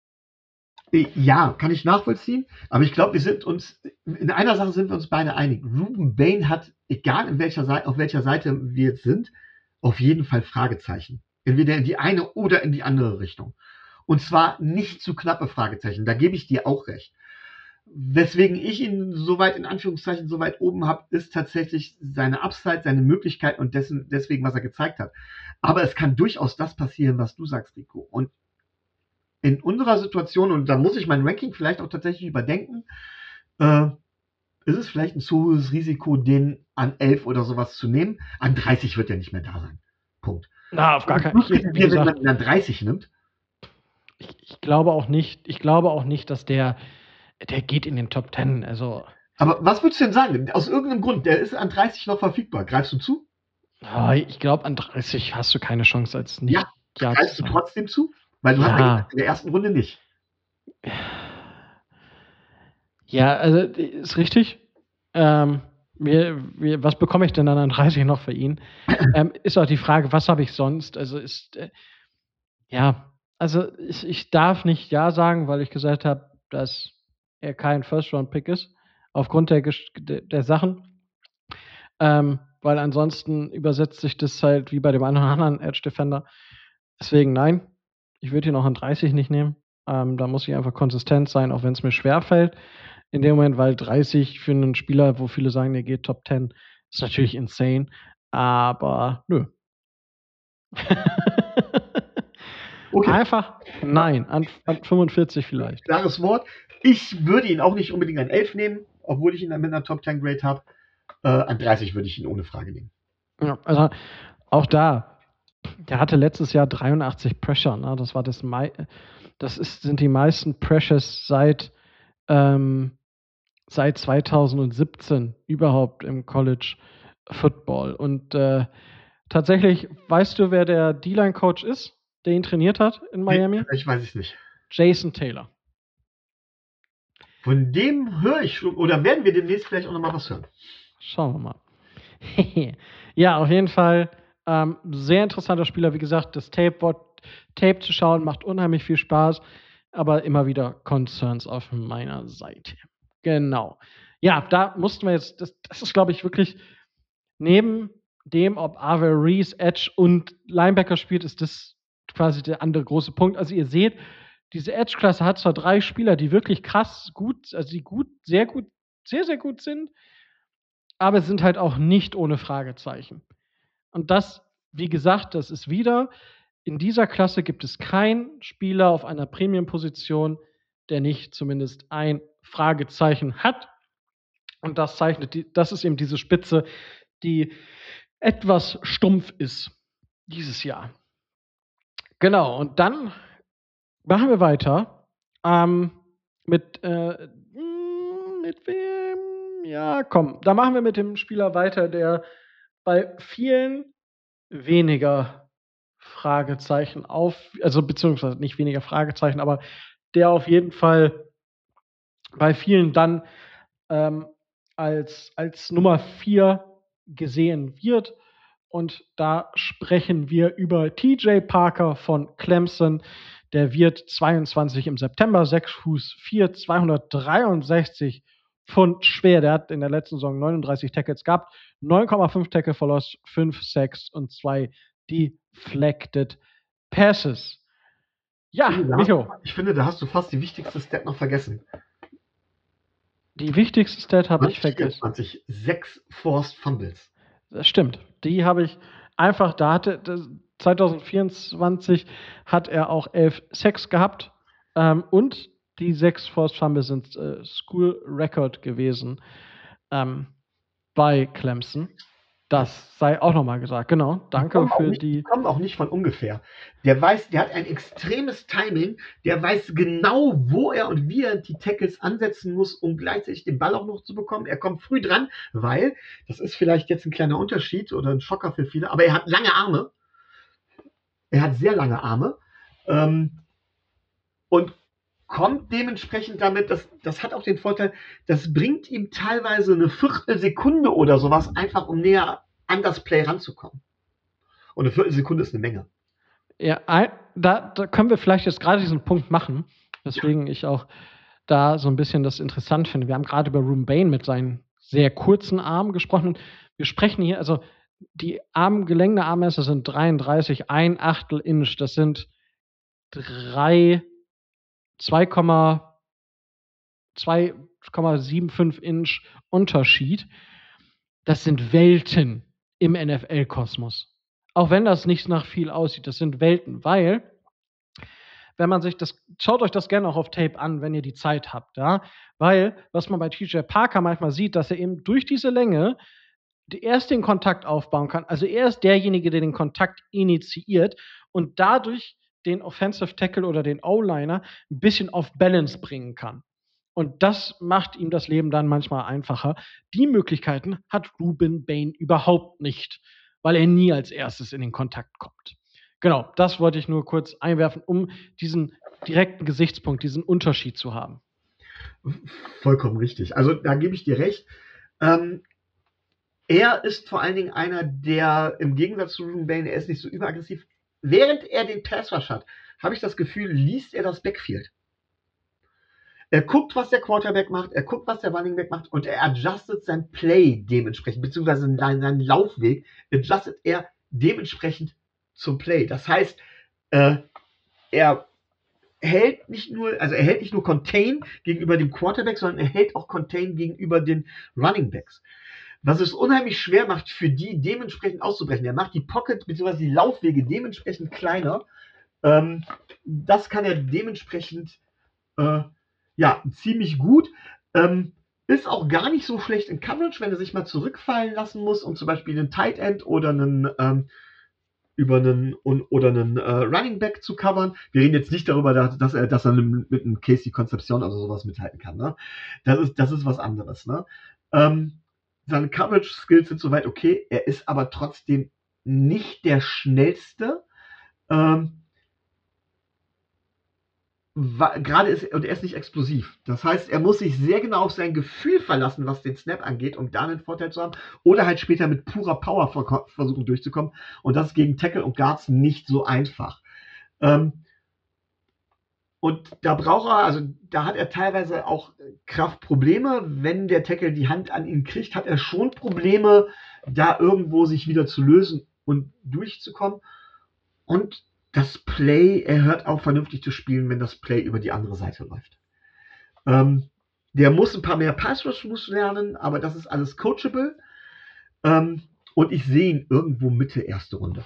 Ja, kann ich nachvollziehen, aber ich glaube, wir sind uns, in einer Sache sind wir uns beide einig. Rueben Bain hat, egal in welcher Seite, auf welcher Seite wir jetzt sind, auf jeden Fall Fragezeichen. Entweder in die eine oder in die andere Richtung. Und zwar nicht zu knappe Fragezeichen, da gebe ich dir auch recht. Weswegen ich ihn so weit, in Anführungszeichen, so weit oben habe, ist tatsächlich seine Upside, seine Möglichkeit und dessen, deswegen, was er gezeigt hat. Aber es kann durchaus das passieren, was du sagst, Rico. Und in unserer Situation, und da muss ich mein Ranking vielleicht auch tatsächlich überdenken, äh, ist es vielleicht ein zu hohes Risiko, den an elf oder sowas zu nehmen. An dreißig wird er nicht mehr da sein. Punkt. Na, auf gar keinen Fall. Wenn man ihn an dreißig nimmt. Ich, ich glaube auch nicht, ich glaube auch nicht, dass der, der geht in den Top Ten. Also. Aber was würdest du denn sagen? Aus irgendeinem Grund, der ist an dreißig noch verfügbar. Greifst du zu? Ja, ich glaube, an dreißig hast du keine Chance als nicht. Ja, ja greifst du trotzdem zu? Weil du ja. hast ja in der ersten Runde nicht. Ja, also ist richtig. Ähm, wir, wir, was bekomme ich denn dann an dreißig noch für ihn? ähm, ist auch die Frage, was habe ich sonst? Also ist, äh, ja, also ich, ich darf nicht Ja sagen, weil ich gesagt habe, dass er kein First-Round-Pick ist, aufgrund der, der, der Sachen. Ähm, weil ansonsten übersetzt sich das halt wie bei dem anderen Edge-Defender. Deswegen nein, ich würde ihn auch an dreißig nicht nehmen. Ähm, da muss ich einfach konsistent sein, auch wenn es mir schwerfällt. In dem Moment, weil dreißig für einen Spieler, wo viele sagen, der geht Top zehn, ist natürlich insane. Aber nö. Okay. Einfach nein, an, an fünfundvierzig vielleicht. Klares Wort. Ich würde ihn auch nicht unbedingt an elf nehmen, obwohl ich ihn dann mit einer Top zehn Grade habe. Äh, an dreißig würde ich ihn ohne Frage nehmen. Ja, also auch da, der hatte letztes Jahr dreiundachtzig Pressure. Ne? Das war das, mei das ist, sind die meisten Pressures seit, ähm, seit zweitausendsiebzehn überhaupt im College Football. Und äh, tatsächlich, weißt du, wer der D-Line-Coach ist, der ihn trainiert hat in Miami? Ich weiß es nicht. Jason Taylor. Von dem höre ich schon, oder werden wir demnächst vielleicht auch noch mal was hören? Schauen wir mal. Ja, auf jeden Fall ähm, sehr interessanter Spieler. Wie gesagt, das Tape, Tape zu schauen macht unheimlich viel Spaß, aber immer wieder Concerns auf meiner Seite. Genau. Ja, da mussten wir jetzt, das, das ist, glaube ich, wirklich neben dem, ob Ave Reese, Edge und Linebacker spielt, ist das quasi der andere große Punkt. Also ihr seht, diese Edge-Klasse hat zwar drei Spieler, die wirklich krass gut, also die gut, sehr gut, sehr, sehr gut sind, aber sind halt auch nicht ohne Fragezeichen. Und das, wie gesagt, das ist wieder, in dieser Klasse gibt es keinen Spieler auf einer Premium-Position, der nicht zumindest ein Fragezeichen hat. Und das zeichnet, die, das ist eben diese Spitze, die etwas stumpf ist dieses Jahr. Genau, und dann machen wir weiter ähm, mit, äh, mit wem? Ja, komm, da machen wir mit dem Spieler weiter, der bei vielen weniger Fragezeichen auf, also beziehungsweise nicht weniger Fragezeichen, aber der auf jeden Fall bei vielen dann ähm, als, als Nummer vier gesehen wird. Und da sprechen wir über T J Parker von Clemson. Der wird zweiundzwanzig im September, sechs Fuß vier, zweihundertdreiundsechzig Pfund schwer. Der hat in der letzten Saison neununddreißig Tackles gehabt, neun Komma fünf Tackle for Loss, fünf Sacks und zwei Deflected Passes. Ja, Micho. Ich finde, da hast du fast die wichtigste Stat noch vergessen. Die wichtigste Stat habe ich vergessen. vierundzwanzig, sechs Forced Fumbles. Das stimmt. Die habe ich einfach, da hatte zwanzig vierundzwanzig hat er auch elf Sacks gehabt. Ähm, und die sechs Forced Fumbles sind äh, School Record gewesen ähm, bei Clemson. Das sei auch nochmal gesagt. Genau. Danke für nicht, die. Die kommen auch nicht von ungefähr. Der weiß, der hat ein extremes Timing. Der weiß genau, wo er und wie er die Tackles ansetzen muss, um gleichzeitig den Ball auch noch zu bekommen. Er kommt früh dran, weil, das ist vielleicht jetzt ein kleiner Unterschied oder ein Schocker für viele, aber er hat lange Arme. Er hat sehr lange Arme. Ähm, und kommt dementsprechend damit, das, das hat auch den Vorteil, das bringt ihm teilweise eine Viertelsekunde oder sowas, einfach um näher an das Play ranzukommen. Und eine Viertelsekunde ist eine Menge. Ja, da, da können wir vielleicht jetzt gerade diesen Punkt machen, weswegen ja. ich auch da so ein bisschen das interessant finde. Wir haben gerade über Ruben Bain mit seinen sehr kurzen Armen gesprochen. Wir sprechen hier, also die Arm, gelenkte Armmesser sind dreiunddreißig, ein Achtel Inch. Das sind drei, zwei Komma fünfundsiebzig Inch Unterschied. Das sind Welten im N F L-Kosmos. Auch wenn das nicht nach viel aussieht, das sind Welten, weil, wenn man sich das, schaut euch das gerne auch auf Tape an, wenn ihr die Zeit habt, ja, weil, was man bei T J Parker manchmal sieht, dass er eben durch diese Länge erst den Kontakt aufbauen kann, also er ist derjenige, der den Kontakt initiiert und dadurch den Offensive Tackle oder den O-Liner ein bisschen auf Balance bringen kann. Und das macht ihm das Leben dann manchmal einfacher. Die Möglichkeiten hat Ruben Bain überhaupt nicht, weil er nie als erstes in den Kontakt kommt. Genau, das wollte ich nur kurz einwerfen, um diesen direkten Gesichtspunkt, diesen Unterschied zu haben. Vollkommen richtig. Also da gebe ich dir recht. Ähm, er ist vor allen Dingen einer, der im Gegensatz zu Ruben Bain, er ist nicht so überaggressiv. Während er den Pass Rush hat, habe ich das Gefühl, liest er das Backfield. Er guckt, was der Quarterback macht, er guckt, was der Running Back macht und er adjustet sein Play dementsprechend, beziehungsweise seinen, seinen Laufweg adjustet er dementsprechend zum Play. Das heißt, äh, er hält nicht nur, also er hält nicht nur Contain gegenüber dem Quarterback, sondern er hält auch Contain gegenüber den Running Backs. Was es unheimlich schwer macht, für die dementsprechend auszubrechen. Er macht die Pocket bzw. die Laufwege dementsprechend kleiner, Ähm, das kann er dementsprechend äh, ja, ziemlich gut. Ähm, ist auch gar nicht so schlecht in Coverage, wenn er sich mal zurückfallen lassen muss, um zum Beispiel einen Tight End oder einen ähm, über einen oder einen äh, Running Back zu covern. Wir reden jetzt nicht darüber, dass, dass er, dass er mit einem Casey Concepcion oder sowas mithalten kann. Ne? Das ist, das ist was anderes. Ne? Ähm, seine Coverage Skills sind soweit okay. Er ist aber trotzdem nicht der schnellste. Ähm, Gerade ist und er ist nicht explosiv. Das heißt, er muss sich sehr genau auf sein Gefühl verlassen, was den Snap angeht, um da einen Vorteil zu haben. Oder halt später mit purer Power versuchen durchzukommen. Und das ist gegen Tackle und Guards nicht so einfach. Ähm, und da braucht er, also da hat er teilweise auch Kraftprobleme. Wenn der Tackle die Hand an ihn kriegt, hat er schon Probleme, da irgendwo sich wieder zu lösen und durchzukommen. Und das Play, er hört auf, vernünftig zu spielen, wenn das Play über die andere Seite läuft. Ähm, der muss ein paar mehr Pass-Rush-Moves lernen, aber das ist alles coachable. Ähm, und ich sehe ihn irgendwo Mitte erste Runde.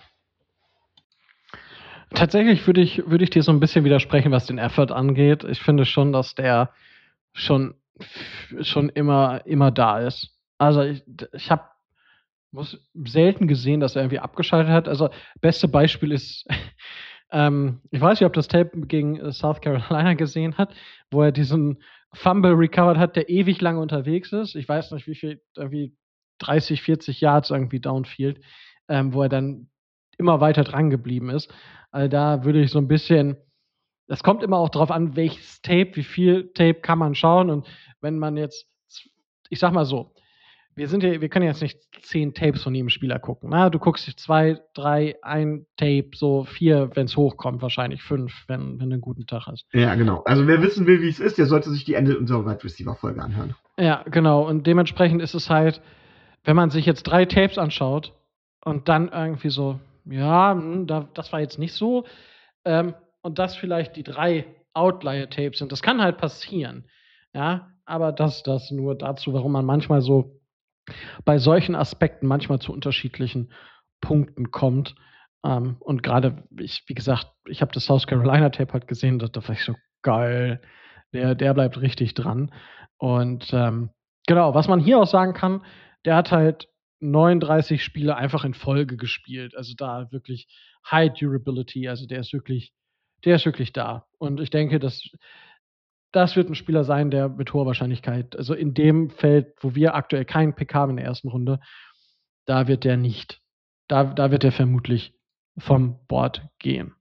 Tatsächlich würde ich, würde ich dir so ein bisschen widersprechen, was den Effort angeht. Ich finde schon, dass der schon, schon immer, immer da ist. Also ich, ich habe selten gesehen, dass er irgendwie abgeschaltet hat. Also beste Beispiel ist, ähm, ich weiß nicht, ob das Tape gegen South Carolina gesehen hat, wo er diesen Fumble recovered hat, der ewig lange unterwegs ist. Ich weiß nicht, wie viel, irgendwie dreißig, vierzig Yards irgendwie downfield, ähm, wo er dann immer weiter dran geblieben ist. Also da würde ich so ein bisschen, es kommt immer auch drauf an, welches Tape, wie viel Tape kann man schauen. Und wenn man jetzt, ich sag mal so, wir sind ja, wir können jetzt nicht zehn Tapes von jedem Spieler gucken. Na, du guckst dich zwei, drei, ein Tape, so vier, wenn es hochkommt, wahrscheinlich fünf, wenn, wenn du einen guten Tag hast. Ja, genau. Also wer wissen will, wie es ist, der sollte sich die Ende unserer Wide Receiver Folge anhören. Ja, genau. Und dementsprechend ist es halt, wenn man sich jetzt drei Tapes anschaut und dann irgendwie so, ja, mh, da, das war jetzt nicht so, ähm, und das vielleicht die drei Outlier-Tapes sind, das kann halt passieren. Ja, aber das, das nur dazu, warum man manchmal so bei solchen Aspekten manchmal zu unterschiedlichen Punkten kommt. Ähm, und gerade, ich, wie gesagt, ich habe das South Carolina Tape halt gesehen, da, da war ich so geil. Der, der bleibt richtig dran. Und ähm, genau, was man hier auch sagen kann, der hat halt neununddreißig Spiele einfach in Folge gespielt. Also da wirklich High Durability, also der ist wirklich, der ist wirklich da. Und ich denke, dass das wird ein Spieler sein, der mit hoher Wahrscheinlichkeit, also in dem Feld, wo wir aktuell keinen Pick haben in der ersten Runde, da wird der nicht, da, da wird er vermutlich vom Board gehen.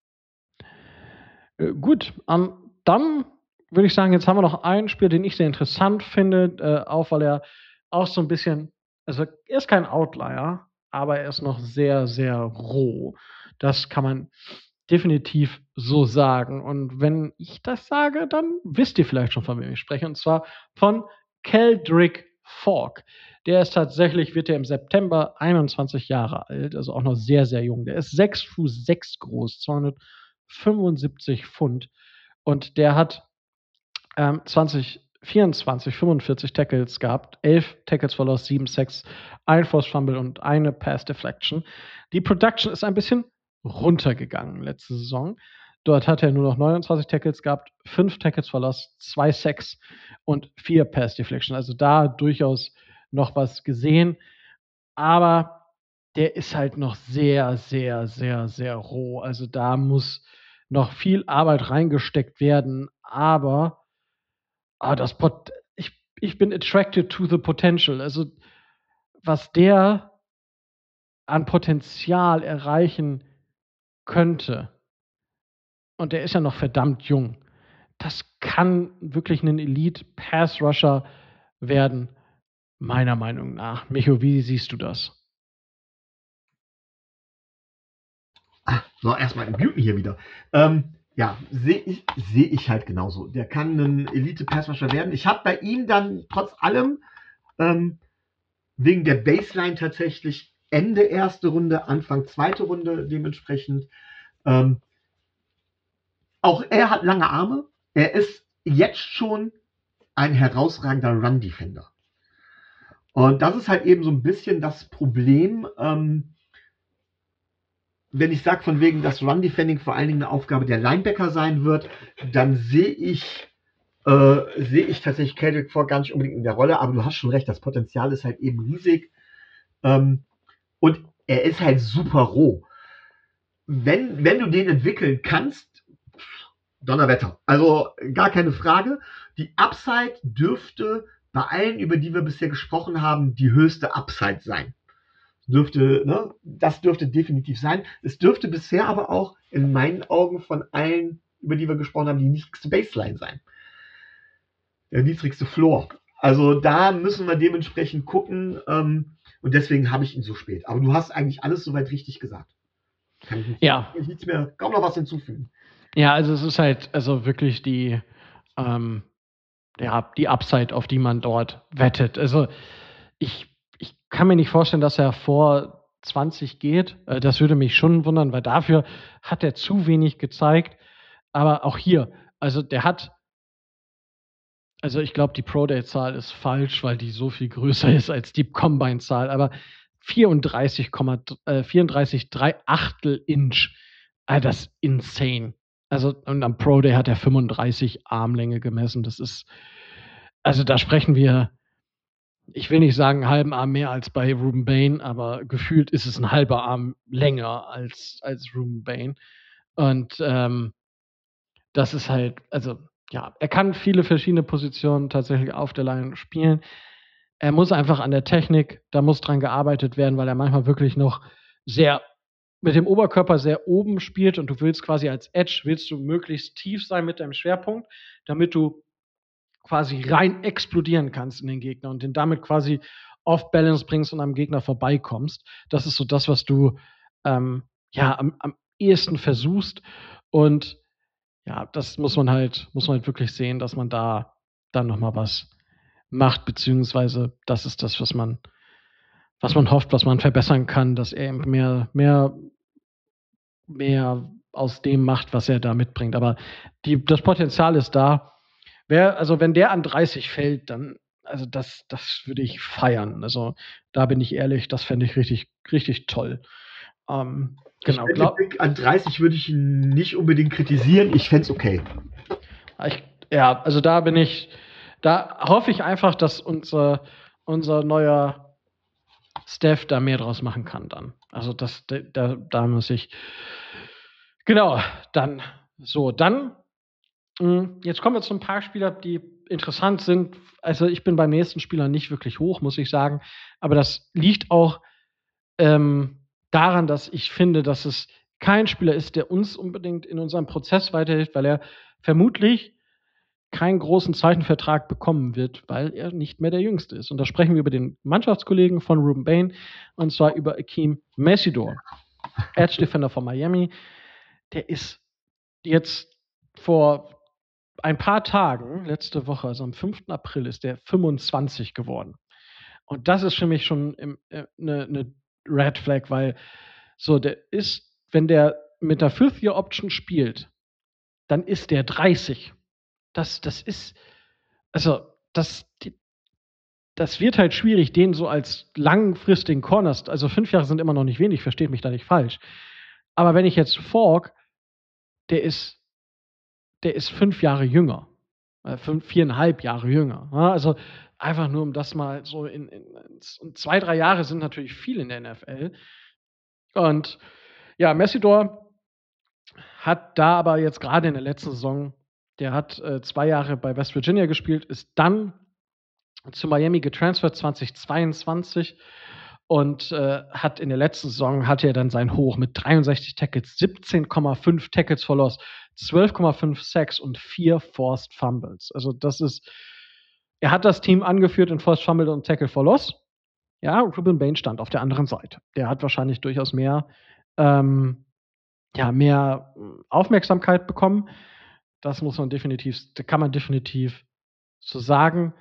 Äh, gut, ähm, dann würde ich sagen, jetzt haben wir noch einen Spieler, den ich sehr interessant finde, äh, auch weil er auch so ein bisschen, also er ist kein Outlier, aber er ist noch sehr, sehr roh. Das kann man definitiv so sagen. Und wenn ich das sage, dann wisst ihr vielleicht schon, von wem ich spreche. Und zwar von Keldrick Falk. Der ist tatsächlich, wird er im September einundzwanzig Jahre alt, also auch noch sehr, sehr jung. Der ist sechs Fuß sechs groß, zweihundertfünfundsiebzig Pfund. Und der hat ähm, zwanzig vierundzwanzig fünfundvierzig Tackles gehabt, elf Tackles for Loss, sieben Sacks, ein Forced Fumble und eine Pass Deflection. Die Production ist ein bisschen runtergegangen letzte Saison. Dort hat er nur noch neunundzwanzig Tackles gehabt, fünf Tackles for Loss, zwei Sacks und vier Pass Deflection. Also da durchaus noch was gesehen. Aber der ist halt noch sehr, sehr, sehr, sehr roh. Also da muss noch viel Arbeit reingesteckt werden. Aber ah, das Pot ich, ich bin attracted to the potential. Also was der an Potenzial erreichen könnte, und der ist ja noch verdammt jung, das kann wirklich ein Elite-Pass-Rusher werden, meiner Meinung nach. Micho, wie siehst du das? Ah, so, erstmal muten hier wieder. Ähm, ja, sehe ich, seh ich halt genauso. Der kann ein Elite-Passrusher werden. Ich habe bei ihm dann trotz allem ähm, wegen der Baseline tatsächlich Ende erste Runde, Anfang zweite Runde dementsprechend. Ähm, auch er hat lange Arme. Er ist jetzt schon ein herausragender Run-Defender. Und das ist halt eben so ein bisschen das Problem. Ähm, wenn ich sage von wegen, dass Run-Defending vor allen Dingen eine Aufgabe der Linebacker sein wird, dann sehe ich, äh, sehe ich tatsächlich Kendrick Ford gar nicht unbedingt in der Rolle, aber du hast schon recht, das Potenzial ist halt eben riesig. Ähm, und er ist halt super roh. Wenn, wenn du den entwickeln kannst, Donnerwetter. Also gar keine Frage. Die Upside dürfte bei allen, über die wir bisher gesprochen haben, die höchste Upside sein. Dürfte, ne? Das dürfte definitiv sein. Es dürfte bisher aber auch in meinen Augen von allen, über die wir gesprochen haben, die niedrigste Baseline sein. Der niedrigste Floor. Also da müssen wir dementsprechend gucken. Ähm, und deswegen habe ich ihn so spät. Aber du hast eigentlich alles soweit richtig gesagt. Kann ich nicht, Ja. ich nichts mehr, kaum noch was hinzufügen. Ja, also es ist halt also wirklich die, ähm, ja, die Upside, auf die man dort wettet. Also ich, ich kann mir nicht vorstellen, dass er vor zwanzig geht. Äh, das würde mich schon wundern, weil dafür hat er zu wenig gezeigt. Aber auch hier, also der hat, also ich glaube, die Pro-Day-Zahl ist falsch, weil die so viel größer ist als die Combine-Zahl. Aber vierunddreißig, äh, vierunddreißig Komma drei Achtel Inch. Äh, das ist insane. Also und am Pro Day hat er fünfunddreißig Armlänge gemessen. Das ist, also da sprechen wir, ich will nicht sagen, einen halben Arm mehr als bei Ruben Bain, aber gefühlt ist es ein halber Arm länger als, als Ruben Bain. Und ähm, das ist halt, also ja, er kann viele verschiedene Positionen tatsächlich auf der Line spielen. Er muss einfach an der Technik, da muss dran gearbeitet werden, weil er manchmal wirklich noch sehr mit dem Oberkörper sehr oben spielt und du willst quasi als Edge, willst du möglichst tief sein mit deinem Schwerpunkt, damit du quasi rein explodieren kannst in den Gegner und den damit quasi off Balance bringst und am Gegner vorbeikommst. Das ist so das, was du ähm, ja am, am ehesten versuchst. Und ja, das muss man halt, muss man halt wirklich sehen, dass man da dann nochmal was macht, beziehungsweise das ist das, was man, was man hofft, was man verbessern kann, dass er eben mehr, mehr, mehr aus dem macht, was er da mitbringt. Aber die, das Potenzial ist da. Wer, also wenn der an dreißig fällt, dann, also das, das würde ich feiern. Also da bin ich ehrlich, das fände ich richtig, richtig toll. Ähm, genau. Ich glaub, an dreißig würde ich ihn nicht unbedingt kritisieren. Ich fände es okay. Ich, ja, also da bin ich, da hoffe ich einfach, dass unser, unser neuer Staff da mehr draus machen kann dann. Also das, da, da muss ich. Genau, dann so, dann jetzt kommen wir zu ein paar Spielern, die interessant sind. Also ich bin beim nächsten Spieler nicht wirklich hoch, muss ich sagen. Aber das liegt auch ähm, daran, dass ich finde, dass es kein Spieler ist, der uns unbedingt in unserem Prozess weiterhilft, weil er vermutlich keinen großen Zeichenvertrag bekommen wird, weil er nicht mehr der Jüngste ist. Und da sprechen wir über den Mannschaftskollegen von Ruben Bain, und zwar über Akeem Messidor, Edge Defender von Miami. Der ist jetzt vor ein paar Tagen, letzte Woche, also am fünften April, ist der fünfundzwanzig geworden. Und das ist für mich schon eine äh, ne Red Flag, weil so, der ist, wenn der mit der Fifth-Year-Option spielt, dann ist der dreißig. Das, das ist, also, das, die, das wird halt schwierig, den so als langfristigen Corners, also fünf Jahre sind immer noch nicht wenig, versteht mich da nicht falsch. Aber wenn ich jetzt Falk, der ist, der ist fünf Jahre jünger, äh, fünf, viereinhalb Jahre jünger. Ja, also einfach nur, um das mal so in, in, in zwei, drei Jahre sind natürlich viel in der N F L. Und ja, Messidor hat da aber jetzt gerade in der letzten Saison, der hat äh, zwei Jahre bei West Virginia gespielt, ist dann zu Miami getransfert zweitausendzweiundzwanzig und äh, hat in der letzten Saison hatte er dann sein Hoch mit dreiundsechzig Tackles, siebzehn Komma fünf Tackles for Loss, zwölf Komma fünf Sacks und vier Forced Fumbles. Also das ist, er hat das Team angeführt in Forced Fumble und Tackle for Loss. Ja, Ruben Bain stand auf der anderen Seite. Der hat wahrscheinlich durchaus mehr, ähm, ja, mehr Aufmerksamkeit bekommen. Das muss man definitiv, da kann man definitiv so sagen.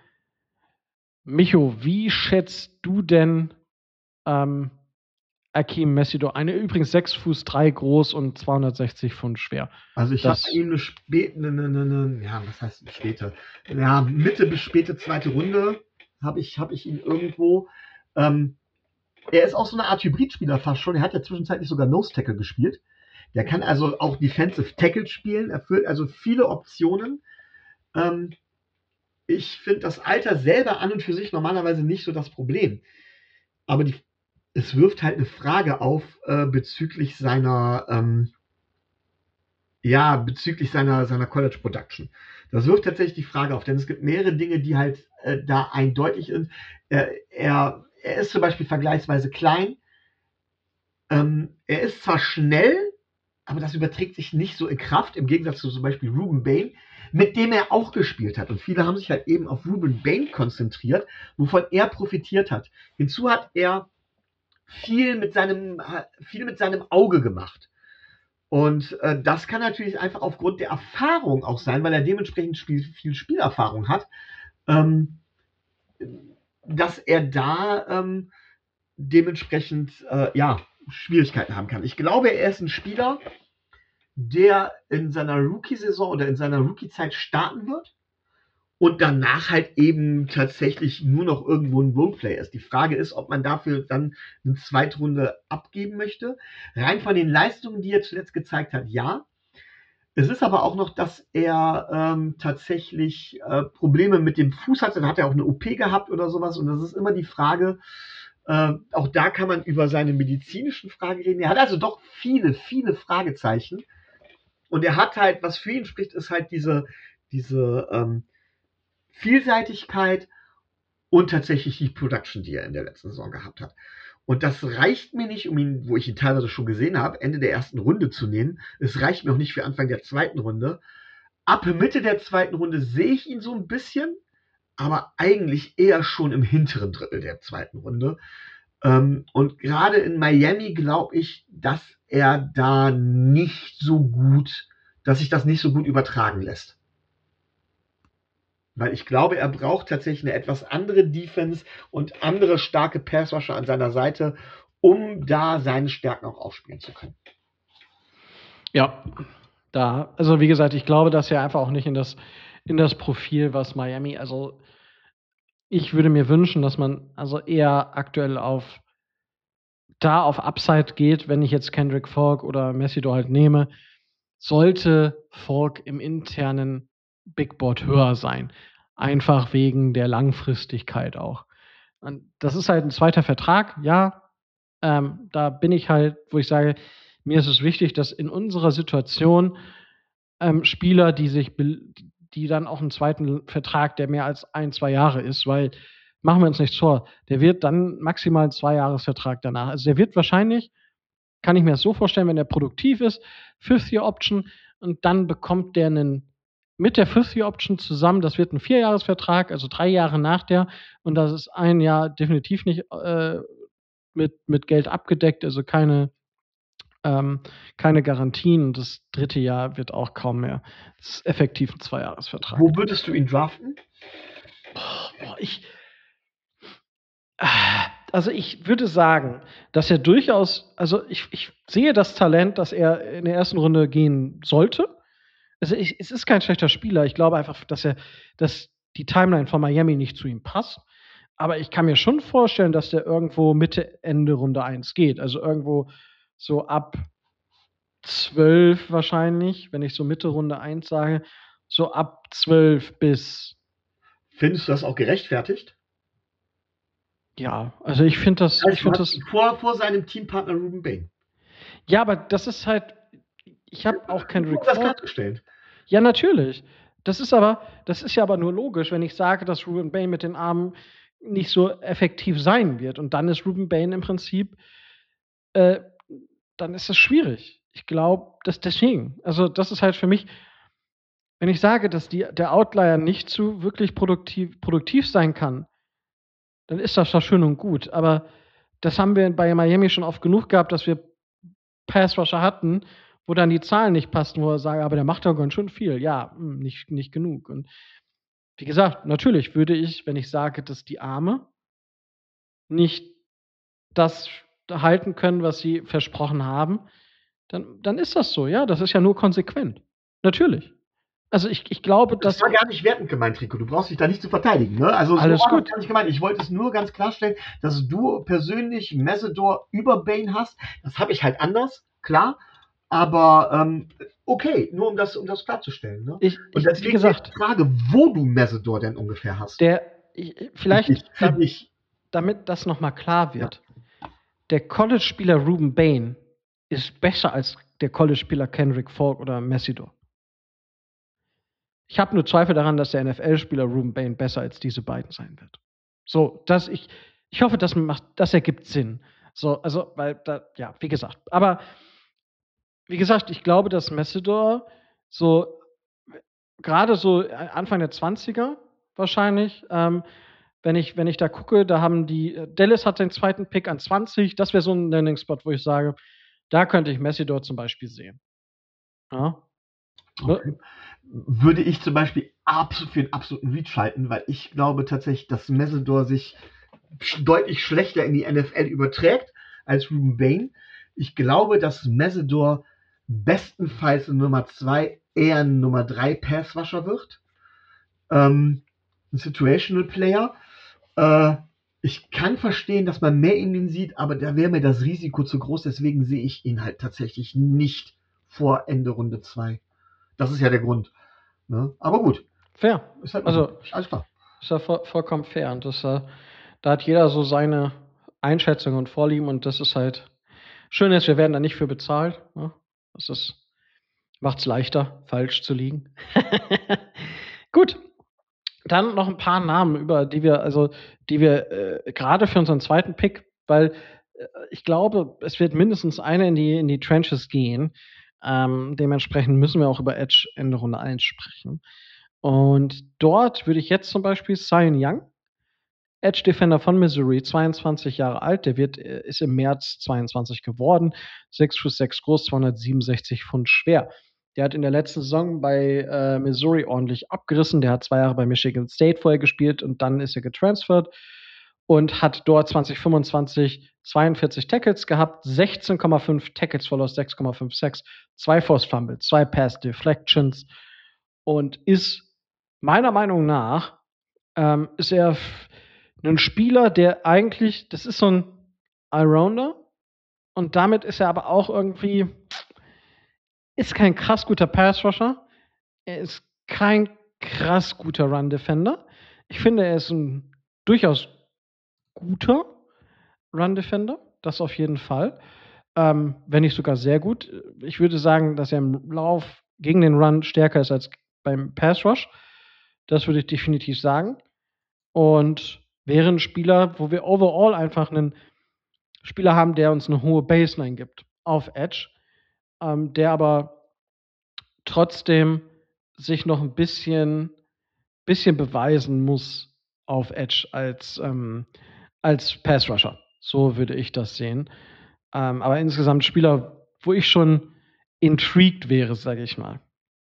Micho, wie schätzt du denn ähm, Akeem Messidor ein? Übrigens sechs Fuß drei groß und zweihundertsechzig Pfund schwer. Also ich habe ihm eine späte, eine, eine, eine, ja, was heißt späte? Ja, Mitte bis späte zweite Runde habe ich, hab ich ihn irgendwo. Ähm, er ist auch so eine Art Hybridspieler fast schon. Er hat ja zwischenzeitlich sogar Nose Tackle gespielt. Der kann also auch Defensive Tackle spielen. Er führt also viele Optionen. Ähm, ich finde das Alter selber an und für sich normalerweise nicht so das Problem. Aber die, es wirft halt eine Frage auf äh, bezüglich seiner, ähm, ja, bezüglich seiner, seiner College Production. Das wirft tatsächlich die Frage auf, denn es gibt mehrere Dinge, die halt äh, da eindeutig sind. Äh, er, er ist zum Beispiel vergleichsweise klein. Ähm, er ist zwar schnell, aber das überträgt sich nicht so in Kraft, im Gegensatz zu zum Beispiel Ruben Bain, mit dem er auch gespielt hat. Und viele haben sich halt eben auf Ruben Bain konzentriert, wovon er profitiert hat. Hinzu hat er viel mit seinem, viel mit seinem Auge gemacht. Und äh, das kann natürlich einfach aufgrund der Erfahrung auch sein, weil er dementsprechend Spiel, viel Spielerfahrung hat, ähm, dass er da ähm, dementsprechend äh, ja, Schwierigkeiten haben kann. Ich glaube, er ist ein Spieler, der in seiner Rookie-Saison oder in seiner Rookie-Zeit starten wird und danach halt eben tatsächlich nur noch irgendwo ein Roleplay ist. Die Frage ist, ob man dafür dann eine Zweitrunde abgeben möchte. Rein von den Leistungen, die er zuletzt gezeigt hat, ja. Es ist aber auch noch, dass er ähm, tatsächlich äh, Probleme mit dem Fuß hat. Dann hat er auch eine O P gehabt oder sowas. Und das ist immer die Frage, äh, auch da kann man über seine medizinischen Fragen reden. Er hat also doch viele, viele Fragezeichen. Und er hat halt, was für ihn spricht, ist halt diese, diese ähm, Vielseitigkeit und tatsächlich die Production, die er in der letzten Saison gehabt hat. Und das reicht mir nicht, um ihn, wo ich ihn teilweise schon gesehen habe, Ende der ersten Runde zu nehmen. Es reicht mir auch nicht für Anfang der zweiten Runde. Ab Mitte der zweiten Runde sehe ich ihn so ein bisschen, aber eigentlich eher schon im hinteren Drittel der zweiten Runde. Ähm, und gerade in Miami glaube ich, dass er da nicht so gut, dass sich das nicht so gut übertragen lässt. Weil ich glaube, er braucht tatsächlich eine etwas andere Defense und andere starke Passrusher an seiner Seite, um da seine Stärken auch aufspielen zu können. Ja, da, also wie gesagt, ich glaube, dass er einfach auch nicht in das, in das Profil, was Miami, also ich würde mir wünschen, dass man also eher aktuell auf da auf Upside geht, wenn ich jetzt Kendrick Falk oder Messidor halt nehme, sollte Falk im internen Big Board höher sein. Einfach wegen der Langfristigkeit auch. Und das ist halt ein zweiter Vertrag, ja. Ähm, da bin ich halt, wo ich sage, mir ist es wichtig, dass in unserer Situation ähm, Spieler, die sich, die dann auch einen zweiten Vertrag, der mehr als ein, zwei Jahre ist, weil machen wir uns nichts vor, der wird dann maximal einen Zwei-Jahres-Vertrag danach. Also der wird wahrscheinlich, kann ich mir das so vorstellen, wenn er produktiv ist, Fifth-Year-Option und dann bekommt der einen mit der Fifth-Year-Option zusammen, das wird ein Vierjahresvertrag, also drei Jahre nach der und das ist ein Jahr definitiv nicht äh, mit, mit Geld abgedeckt, also keine, ähm, keine Garantien und das dritte Jahr wird auch kaum mehr. Das ist effektiv ein Zweijahresvertrag. Wo würdest du ihn draften? Boah, ich, also ich würde sagen, dass er durchaus, also ich, ich sehe das Talent, dass er in der ersten Runde gehen sollte. Also ich, es ist kein schlechter Spieler. Ich glaube einfach, dass er, dass die Timeline von Miami nicht zu ihm passt. Aber ich kann mir schon vorstellen, dass der irgendwo Mitte, Ende Runde eins geht. Also irgendwo so ab zwölf wahrscheinlich, wenn ich so Mitte Runde eins sage, so ab zwölf bis. Findest du das auch gerechtfertigt? Ja, also ich finde das, Also ich finde das. vor, vor seinem Teampartner Ruben Bain. Ja, aber das ist halt, ich habe auch Kendrick das Falk. klargestellt. Ja, natürlich. Das ist aber, das ist ja aber nur logisch, wenn ich sage, dass Ruben Bain mit den Armen nicht so effektiv sein wird. Und dann ist Ruben Bain im Prinzip, äh, dann ist es schwierig. Ich glaube, dass deswegen, also das ist halt für mich, wenn ich sage, dass die, der Outlier nicht zu wirklich produktiv, produktiv sein kann, dann ist das doch schön und gut. Aber das haben wir bei Miami schon oft genug gehabt, dass wir Pass-Rusher hatten, wo dann die Zahlen nicht passten, wo er sagt, aber der macht ja ganz schön viel. Ja, nicht, nicht genug. Und wie gesagt, natürlich würde ich, wenn ich sage, dass die Arme nicht das halten können, was sie versprochen haben, dann, dann ist das so. Ja, das ist ja nur konsequent. Natürlich. Also ich, ich glaube, Das dass. war gar nicht wertend gemeint, Rico. Du brauchst dich da nicht zu verteidigen. Ne? Also so Alles war das gut. gar nicht gemeint. Ich wollte es nur ganz klarstellen, dass du persönlich Messedor über Bane hast. Das habe ich halt anders, klar. Aber ähm, okay, nur um das, um das klarzustellen. Ne? Ich, Und ich, wie deswegen gesagt, die Frage, wo du Messedor denn ungefähr hast. der, ich, vielleicht, Für dich. Für da, dich. damit das nochmal klar wird, der College-Spieler Ruben Bane ist besser als der College-Spieler Kendrick Falk oder Messidor. Ich habe nur Zweifel daran, dass der N F L-Spieler Ruben Bane besser als diese beiden sein wird. So, dass ich, ich hoffe, das macht, das ergibt Sinn. So, also, weil da, ja, wie gesagt, aber wie gesagt, ich glaube, dass Messidor so gerade so Anfang der zwanziger wahrscheinlich, ähm, wenn ich, wenn ich da gucke, da haben die, Dallas hat den zweiten Pick an zwanzig, das wäre so ein Landing-Spot, wo ich sage, da könnte ich Messidor zum Beispiel sehen. Ja. Okay. Würde ich zum Beispiel absolut für einen absoluten Reach halten, weil ich glaube tatsächlich, dass Messedor sich deutlich schlechter in die N F L überträgt als Ruben Bane. Ich glaube, dass Messedor bestenfalls in Nummer zwei eher ein Nummer drei Passwasher wird. Ähm, ein Situational Player. Äh, ich kann verstehen, dass man mehr in ihn sieht, aber da wäre mir das Risiko zu groß, deswegen sehe ich ihn halt tatsächlich nicht vor Ende Runde zwei. Das ist ja der Grund. Ne? Aber gut. Fair. Ist halt also, alles klar. Ist ja voll, vollkommen fair. Und das, äh, da hat jeder so seine Einschätzung und Vorlieben und das ist halt schön ist, wir werden da nicht für bezahlt. Ne? Das ist, macht's leichter, falsch zu liegen. Gut. Dann noch ein paar Namen, über die wir, also die wir äh, gerade für unseren zweiten Pick, weil äh, ich glaube, es wird mindestens einer in die, in die Trenches gehen. Ähm, dementsprechend müssen wir auch über Edge Ende Runde eins sprechen. Und dort würde ich jetzt zum Beispiel Zion Young, Edge Defender von Missouri, zweiundzwanzig Jahre alt, der wird, äh, ist im März zweiundzwanzig geworden, sechs Fuß sechs groß, zweihundertsiebenundsechzig Pfund schwer. Der hat in der letzten Saison bei äh, Missouri ordentlich abgerissen. Der hat zwei Jahre bei Michigan State vorher gespielt und dann ist er getransfert und hat dort zwanzig fünfundzwanzig zweiundvierzig Tackles gehabt, sechzehn Komma fünf Tackles Verlust, sechs Komma fünf Sacks, zwei Forced Fumbles, zwei Pass Deflections und ist meiner Meinung nach ähm, ist er ein Spieler, der eigentlich, das ist so ein Allrounder und damit ist er aber auch irgendwie, ist kein krass guter Pass-Rusher, er ist kein krass guter Run-Defender. Ich finde, er ist ein durchaus guter Run-Defender, das auf jeden Fall. Ähm, wenn nicht sogar sehr gut. Ich würde sagen, dass er im Lauf gegen den Run stärker ist als beim Pass-Rush. Das würde ich definitiv sagen. Und wäre ein Spieler, wo wir overall einfach einen Spieler haben, der uns eine hohe Baseline gibt auf Edge, ähm, der aber trotzdem sich noch ein bisschen, bisschen beweisen muss auf Edge als, ähm, als Pass-Rusher. So würde ich das sehen. Ähm, aber insgesamt Spieler, wo ich schon intrigued wäre, sage ich mal.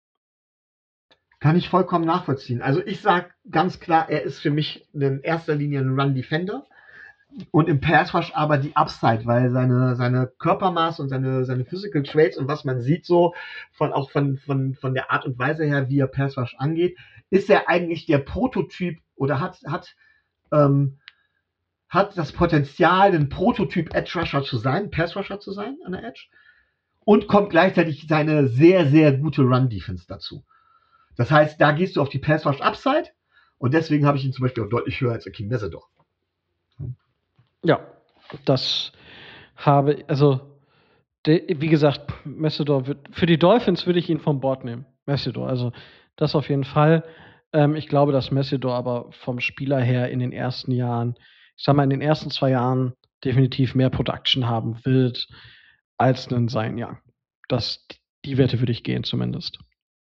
Kann ich vollkommen nachvollziehen. Also ich sage ganz klar, er ist für mich in erster Linie ein Run-Defender und im Pass-Rush aber die Upside, weil seine, seine Körpermaß und seine, seine Physical Traits und was man sieht so, von, auch von, von, von der Art und Weise her, wie er Pass-Rush angeht, ist er eigentlich der Prototyp oder hat, hat, ähm, hat das Potenzial, ein Prototyp Edge-Rusher zu sein, Pass-Rusher zu sein an der Edge und kommt gleichzeitig seine sehr, sehr gute Run-Defense dazu. Das heißt, da gehst du auf die Pass-Rush-Upside und deswegen habe ich ihn zum Beispiel auch deutlich höher als Akeem Messedor. Ja, das habe, also, de, wie gesagt, Messedor wird, für die Dolphins würde ich ihn vom Board nehmen. Messedor, also das auf jeden Fall. Ähm, ich glaube, dass Messedor aber vom Spieler her in den ersten Jahren, ich sag mal, in den ersten zwei Jahren definitiv mehr Production haben wird als einen Zion Young. Das, die Wette würde ich gehen, zumindest.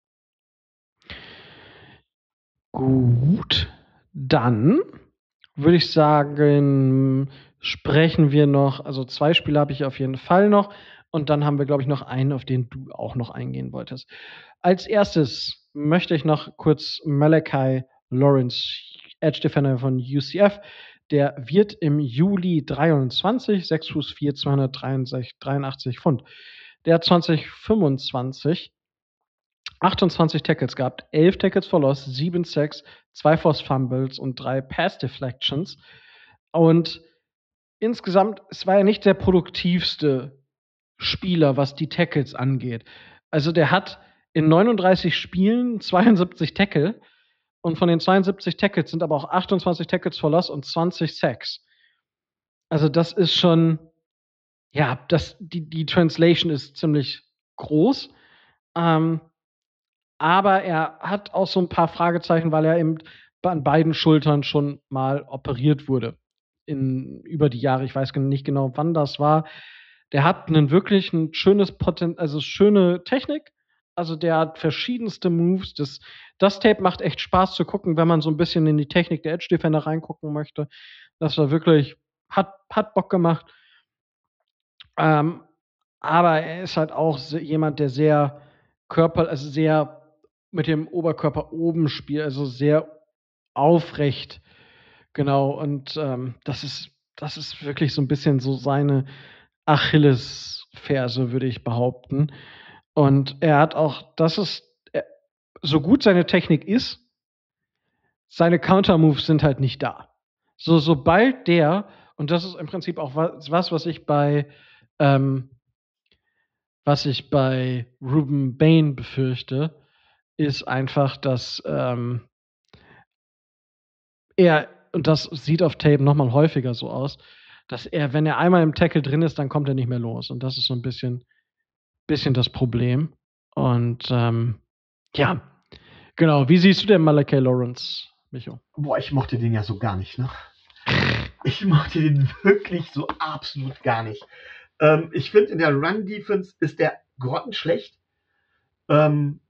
Gut, dann würde ich sagen, sprechen wir noch, also zwei Spiele habe ich auf jeden Fall noch und dann haben wir, glaube ich, noch einen, auf den du auch noch eingehen wolltest. Als erstes möchte ich noch kurz Malachi Lawrence, Edge Defender von U C F, der wird im Juli dreiundzwanzig, sechs Fuß vier, zweihundertdreiundachtzig Pfund. Der hat zwanzig fünfundzwanzig achtundzwanzig Tackles gehabt, elf Tackles for Loss, sieben Sacks, zwei Forced Fumbles und drei Pass Deflections. Und insgesamt, es war ja nicht der produktivste Spieler, was die Tackles angeht. Also der hat in neununddreißig Spielen zweiundsiebzig Tackle und von den zweiundsiebzig Tackles sind aber auch achtundzwanzig Tackles for Loss und zwanzig Sacks. Also das ist schon, ja, das, die, die Translation ist ziemlich groß. Ähm, aber er hat auch so ein paar Fragezeichen, weil er eben an beiden Schultern schon mal operiert wurde. In, über die Jahre. Ich weiß nicht genau, wann das war. Der hat einen wirklich ein schönes Poten also schöne Technik. Also der hat verschiedenste Moves. Das, das Tape macht echt Spaß zu gucken, wenn man so ein bisschen in die Technik der Edge Defender reingucken möchte. Das war wirklich, hat, hat Bock gemacht. Ähm, aber er ist halt auch se- jemand, der sehr Körper, also sehr mit dem Oberkörper oben spielt, also sehr aufrecht. Genau, und ähm, das ist, das ist wirklich so ein bisschen so seine Achillesferse, würde ich behaupten. Und er hat auch, das ist, er, so gut seine Technik ist, seine Countermoves sind halt nicht da. So, sobald der, und das ist im Prinzip auch was, was, was ich bei, ähm, was ich bei Ruben Bain befürchte, ist einfach, dass ähm, er, und das sieht auf Tape noch mal häufiger so aus, dass er, wenn er einmal im Tackle drin ist, dann kommt er nicht mehr los. Und das ist so ein bisschen, bisschen das Problem. Und ähm, ja, genau. Wie siehst du denn Malachi Lawrence, Micho? Boah, ich mochte den ja so gar nicht, ne? Ich mochte den wirklich so absolut gar nicht. Ähm, ich finde, in der Run-Defense ist der grottenschlecht. Ähm,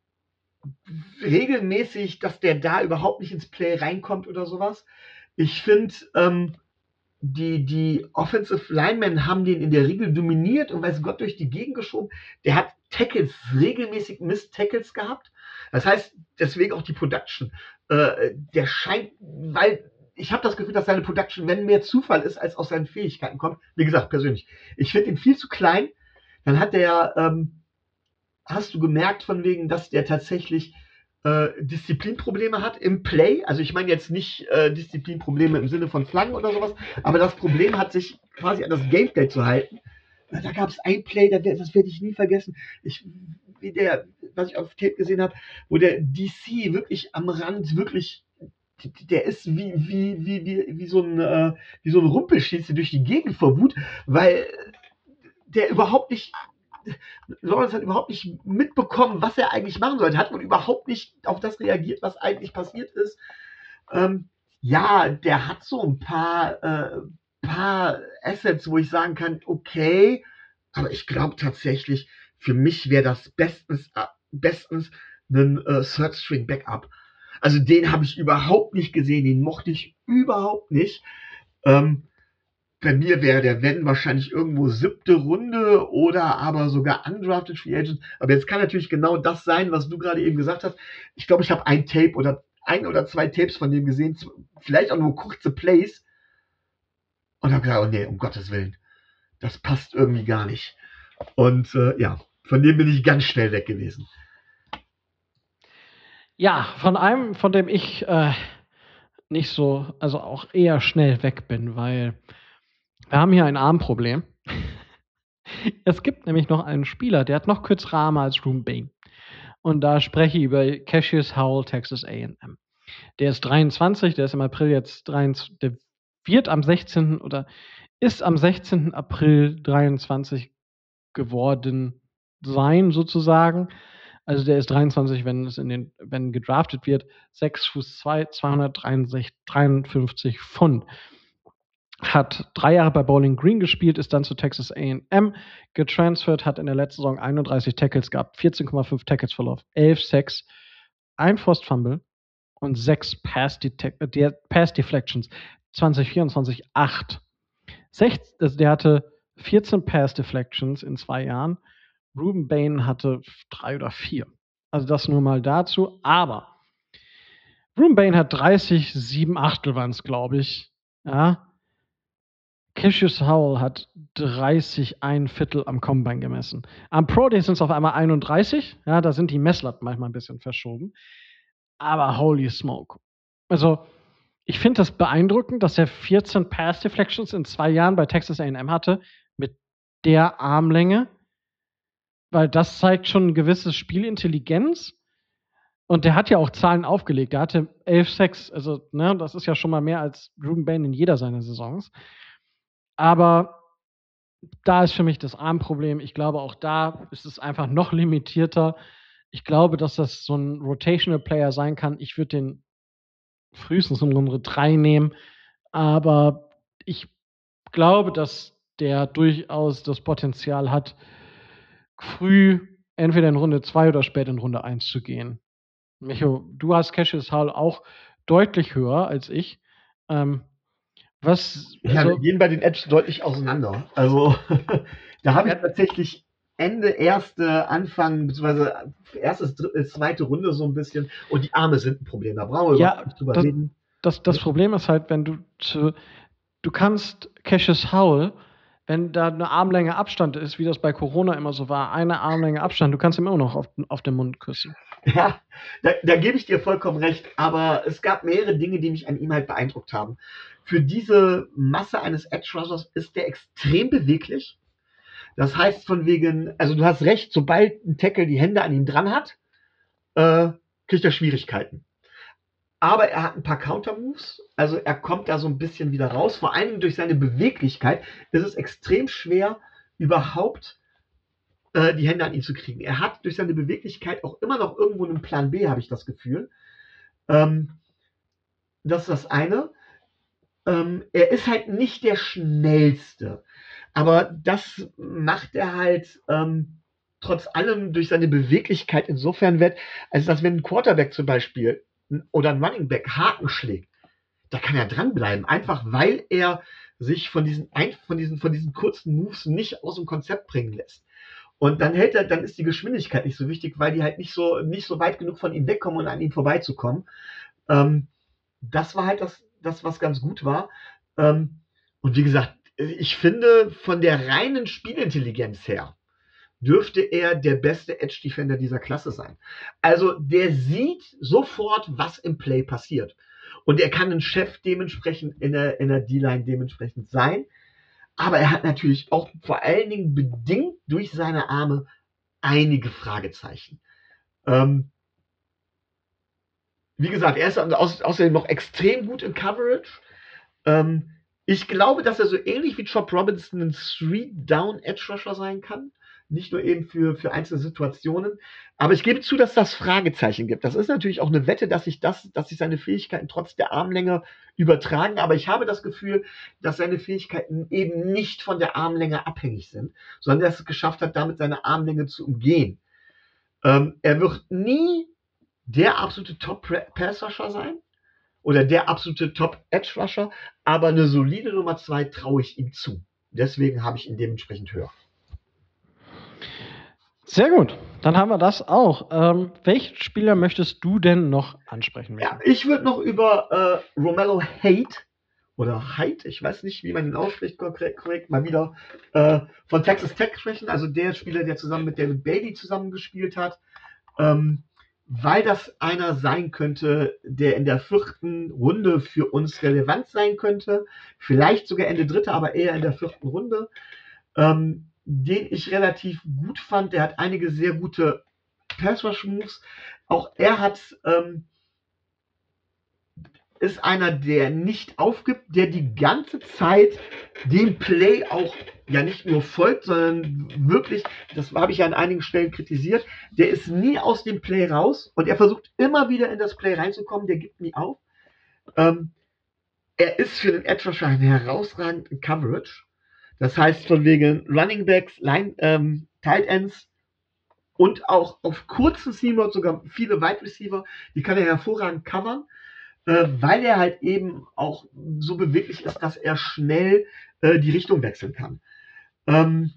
regelmäßig, dass der da überhaupt nicht ins Play reinkommt oder sowas. Ich finde, ähm, die, die Offensive Linemen haben den in der Regel dominiert und weiß Gott durch die Gegend geschoben. Der hat Tackles, regelmäßig Miss-Tackles gehabt. Das heißt, deswegen auch die Production. Äh, der scheint, weil ich habe das Gefühl, dass seine Production, wenn mehr Zufall ist, als aus seinen Fähigkeiten kommt. Wie gesagt, persönlich. Ich finde ihn viel zu klein. Dann hat der, ähm, hast du gemerkt von wegen, dass der tatsächlich äh, Disziplinprobleme hat im Play. Also ich meine jetzt nicht äh, Disziplinprobleme im Sinne von Flaggen oder sowas, aber das Problem hat, sich quasi an das Gameplay zu halten. Da gab es ein Play, das werde ich nie vergessen. Ich, wie der, was ich auf Tape gesehen habe, wo der D C wirklich am Rand wirklich, der ist wie, wie, wie, wie, wie so ein, äh, wie so ein Rumpelschießer durch die Gegend vor Wut, weil der überhaupt nicht, Lawrence hat überhaupt nicht mitbekommen, was er eigentlich machen sollte, hat wohl überhaupt nicht auf das reagiert, was eigentlich passiert ist. Ähm, ja, der hat so ein paar, äh, paar Assets, wo ich sagen kann, okay, aber ich glaube tatsächlich, für mich wäre das bestens, äh, bestens ein äh, Third String Backup. Also den habe ich überhaupt nicht gesehen, den mochte ich überhaupt nicht. Ähm, bei mir wäre der Wenn wahrscheinlich irgendwo siebte Runde oder aber sogar undrafted Free Agent. Aber jetzt kann natürlich genau das sein, was du gerade eben gesagt hast. Ich glaube, ich habe ein Tape oder ein oder zwei Tapes von dem gesehen, vielleicht auch nur kurze Plays. Und habe gesagt, oh nee, um Gottes Willen, das passt irgendwie gar nicht. Und äh, ja, von dem bin ich ganz schnell weg gewesen. Ja, von einem, von dem ich äh, nicht so, also auch eher schnell weg bin, weil wir haben hier ein Armproblem. Es gibt nämlich noch einen Spieler, der hat noch kürzere Arme als Ruben Bain. Und da spreche ich über Cassius Howell, Texas A und M. Der ist dreiundzwanzig, der ist im April jetzt dreiundzwanzig, der wird am sechzehnten oder ist am sechzehnten April dreiundzwanzig geworden sein, sozusagen. Also der ist dreiundzwanzig, wenn es in den, wenn gedraftet wird, sechs Fuß zwei, zweihundertdreiundfünfzig Pfund. Hat drei Jahre bei Bowling Green gespielt, ist dann zu Texas A und M getransfert, hat in der letzten Saison einunddreißig Tackles gehabt, vierzehn Komma fünf Tackles for Loss, elf Sacks, ein Forced Fumble und sechs Pass, De- Pass Deflections. zwanzig vierundzwanzig acht. Sech, also der hatte vierzehn Pass Deflections in zwei Jahren. Ruben Bain hatte drei oder vier. Also das nur mal dazu. Aber Ruben Bain hat dreißig, sieben Achtel waren es, glaube ich. Ja. Cassius Howell hat dreißig ein Viertel am Combine gemessen. Am Pro Day sind es auf einmal einunddreißig. Ja, da sind die Messlatten manchmal ein bisschen verschoben. Aber holy smoke. Also, ich finde das beeindruckend, dass er vierzehn Pass Deflections in zwei Jahren bei Texas A und M hatte mit der Armlänge, weil das zeigt schon ein gewisses Spielintelligenz. Und der hat ja auch Zahlen aufgelegt. Der hatte elf Sacks, also ne, das ist ja schon mal mehr als Ruben Bain in jeder seiner Saisons. Aber da ist für mich das Armproblem. Ich glaube, auch da ist es einfach noch limitierter. Ich glaube, dass das so ein Rotational Player sein kann. Ich würde den frühestens in Runde drei nehmen. Aber ich glaube, dass der durchaus das Potenzial hat, früh entweder in Runde zwei oder spät in Runde eins zu gehen. Micho, du hast Cassius Howell auch deutlich höher als ich. Ähm, was, Ja, also, wir gehen bei den Edge deutlich auseinander. Also da habe ich Ja. tatsächlich Ende erste, Anfang, beziehungsweise erstes, dritte, zweite Runde so ein bisschen. Und die Arme sind ein Problem. Da brauchen wir Ja, überhaupt nicht drüber das, reden. das, das Problem ist halt, wenn du zu, du kannst Cassius Howell, wenn da eine Armlänge Abstand ist, wie das bei Corona immer so war, eine Armlänge Abstand, du kannst ihm immer noch auf, auf den Mund küssen. Ja, da, da gebe ich dir vollkommen recht. Aber es gab mehrere Dinge, die mich an ihm halt beeindruckt haben. Für diese Masse eines Edge Rushers ist der extrem beweglich. Das heißt von wegen, also du hast recht, sobald ein Tackle die Hände an ihm dran hat, äh, kriegt er Schwierigkeiten. Aber er hat ein paar Counter-Moves, also er kommt da so ein bisschen wieder raus. Vor allen Dingen durch seine Beweglichkeit ist es extrem schwer, überhaupt äh, die Hände an ihn zu kriegen. Er hat durch seine Beweglichkeit auch immer noch irgendwo einen Plan B, habe ich das Gefühl. Ähm, das ist das eine. Ähm, er ist halt nicht der Schnellste. Aber das macht er halt ähm, trotz allem durch seine Beweglichkeit insofern wett, als dass wenn ein Quarterback zum Beispiel oder ein Running Back Haken schlägt, da kann er dranbleiben, einfach weil er sich von diesen, von diesen, von diesen kurzen Moves nicht aus dem Konzept bringen lässt. Und dann hält er, dann ist die Geschwindigkeit nicht so wichtig, weil die halt nicht so, nicht so weit genug von ihm wegkommen und an ihm vorbeizukommen. Ähm, das war halt das, das, was ganz gut war. Ähm, und wie gesagt, ich finde, von der reinen Spielintelligenz her dürfte er der beste Edge-Defender dieser Klasse sein. Also der sieht sofort, was im Play passiert. Und er kann ein Chef dementsprechend in der, in der D-Line dementsprechend sein. Aber er hat natürlich auch vor allen Dingen bedingt durch seine Arme einige Fragezeichen. Ähm, wie gesagt, er ist außerdem noch extrem gut in Coverage. Ähm, ich glaube, dass er so ähnlich wie Chop Robinson ein Three-Down-Edge-Rusher sein kann. Nicht nur eben für, für einzelne Situationen. Aber ich gebe zu, dass das Fragezeichen gibt. Das ist natürlich auch eine Wette, dass sich, das, dass sich seine Fähigkeiten trotz der Armlänge übertragen. Aber ich habe das Gefühl, dass seine Fähigkeiten eben nicht von der Armlänge abhängig sind, sondern dass er es geschafft hat, damit seine Armlänge zu umgehen. Ähm, er wird nie der absolute Top-Pass-Rusher sein oder der absolute Top-Edge-Rusher, aber eine solide Nummer zwei traue ich ihm zu. Deswegen habe ich ihn dementsprechend höher. Sehr gut, dann haben wir das auch. Ähm, welchen Spieler möchtest du denn noch ansprechen? Ja, ich würde noch über äh, Romello Haight oder Haight, ich weiß nicht, wie man ihn ausspricht, korrekt, korrekt mal wieder äh, von Texas Tech sprechen. Also der Spieler, der zusammen mit David Bailey zusammengespielt hat. Ähm, weil das einer sein könnte, der in der vierten Runde für uns relevant sein könnte. Vielleicht sogar Ende dritte, aber eher in der vierten Runde. Ähm, den ich relativ gut fand. Der hat einige sehr gute Pass-Rush-Moves. Auch er hat, ähm, ist einer, der nicht aufgibt, der die ganze Zeit dem Play auch ja nicht nur folgt, sondern wirklich, das habe ich ja an einigen Stellen kritisiert, der ist nie aus dem Play raus und er versucht immer wieder in das Play reinzukommen, der gibt nie auf. Ähm, er ist für den Edge Rusher ein herausragender Coverage. Das heißt von wegen Running Backs, Line, ähm, Tight Ends und auch auf kurzen Seamroads sogar viele Wide Receiver, die kann er hervorragend covern, äh, weil er halt eben auch so beweglich ist, dass er schnell äh, die Richtung wechseln kann. Ähm,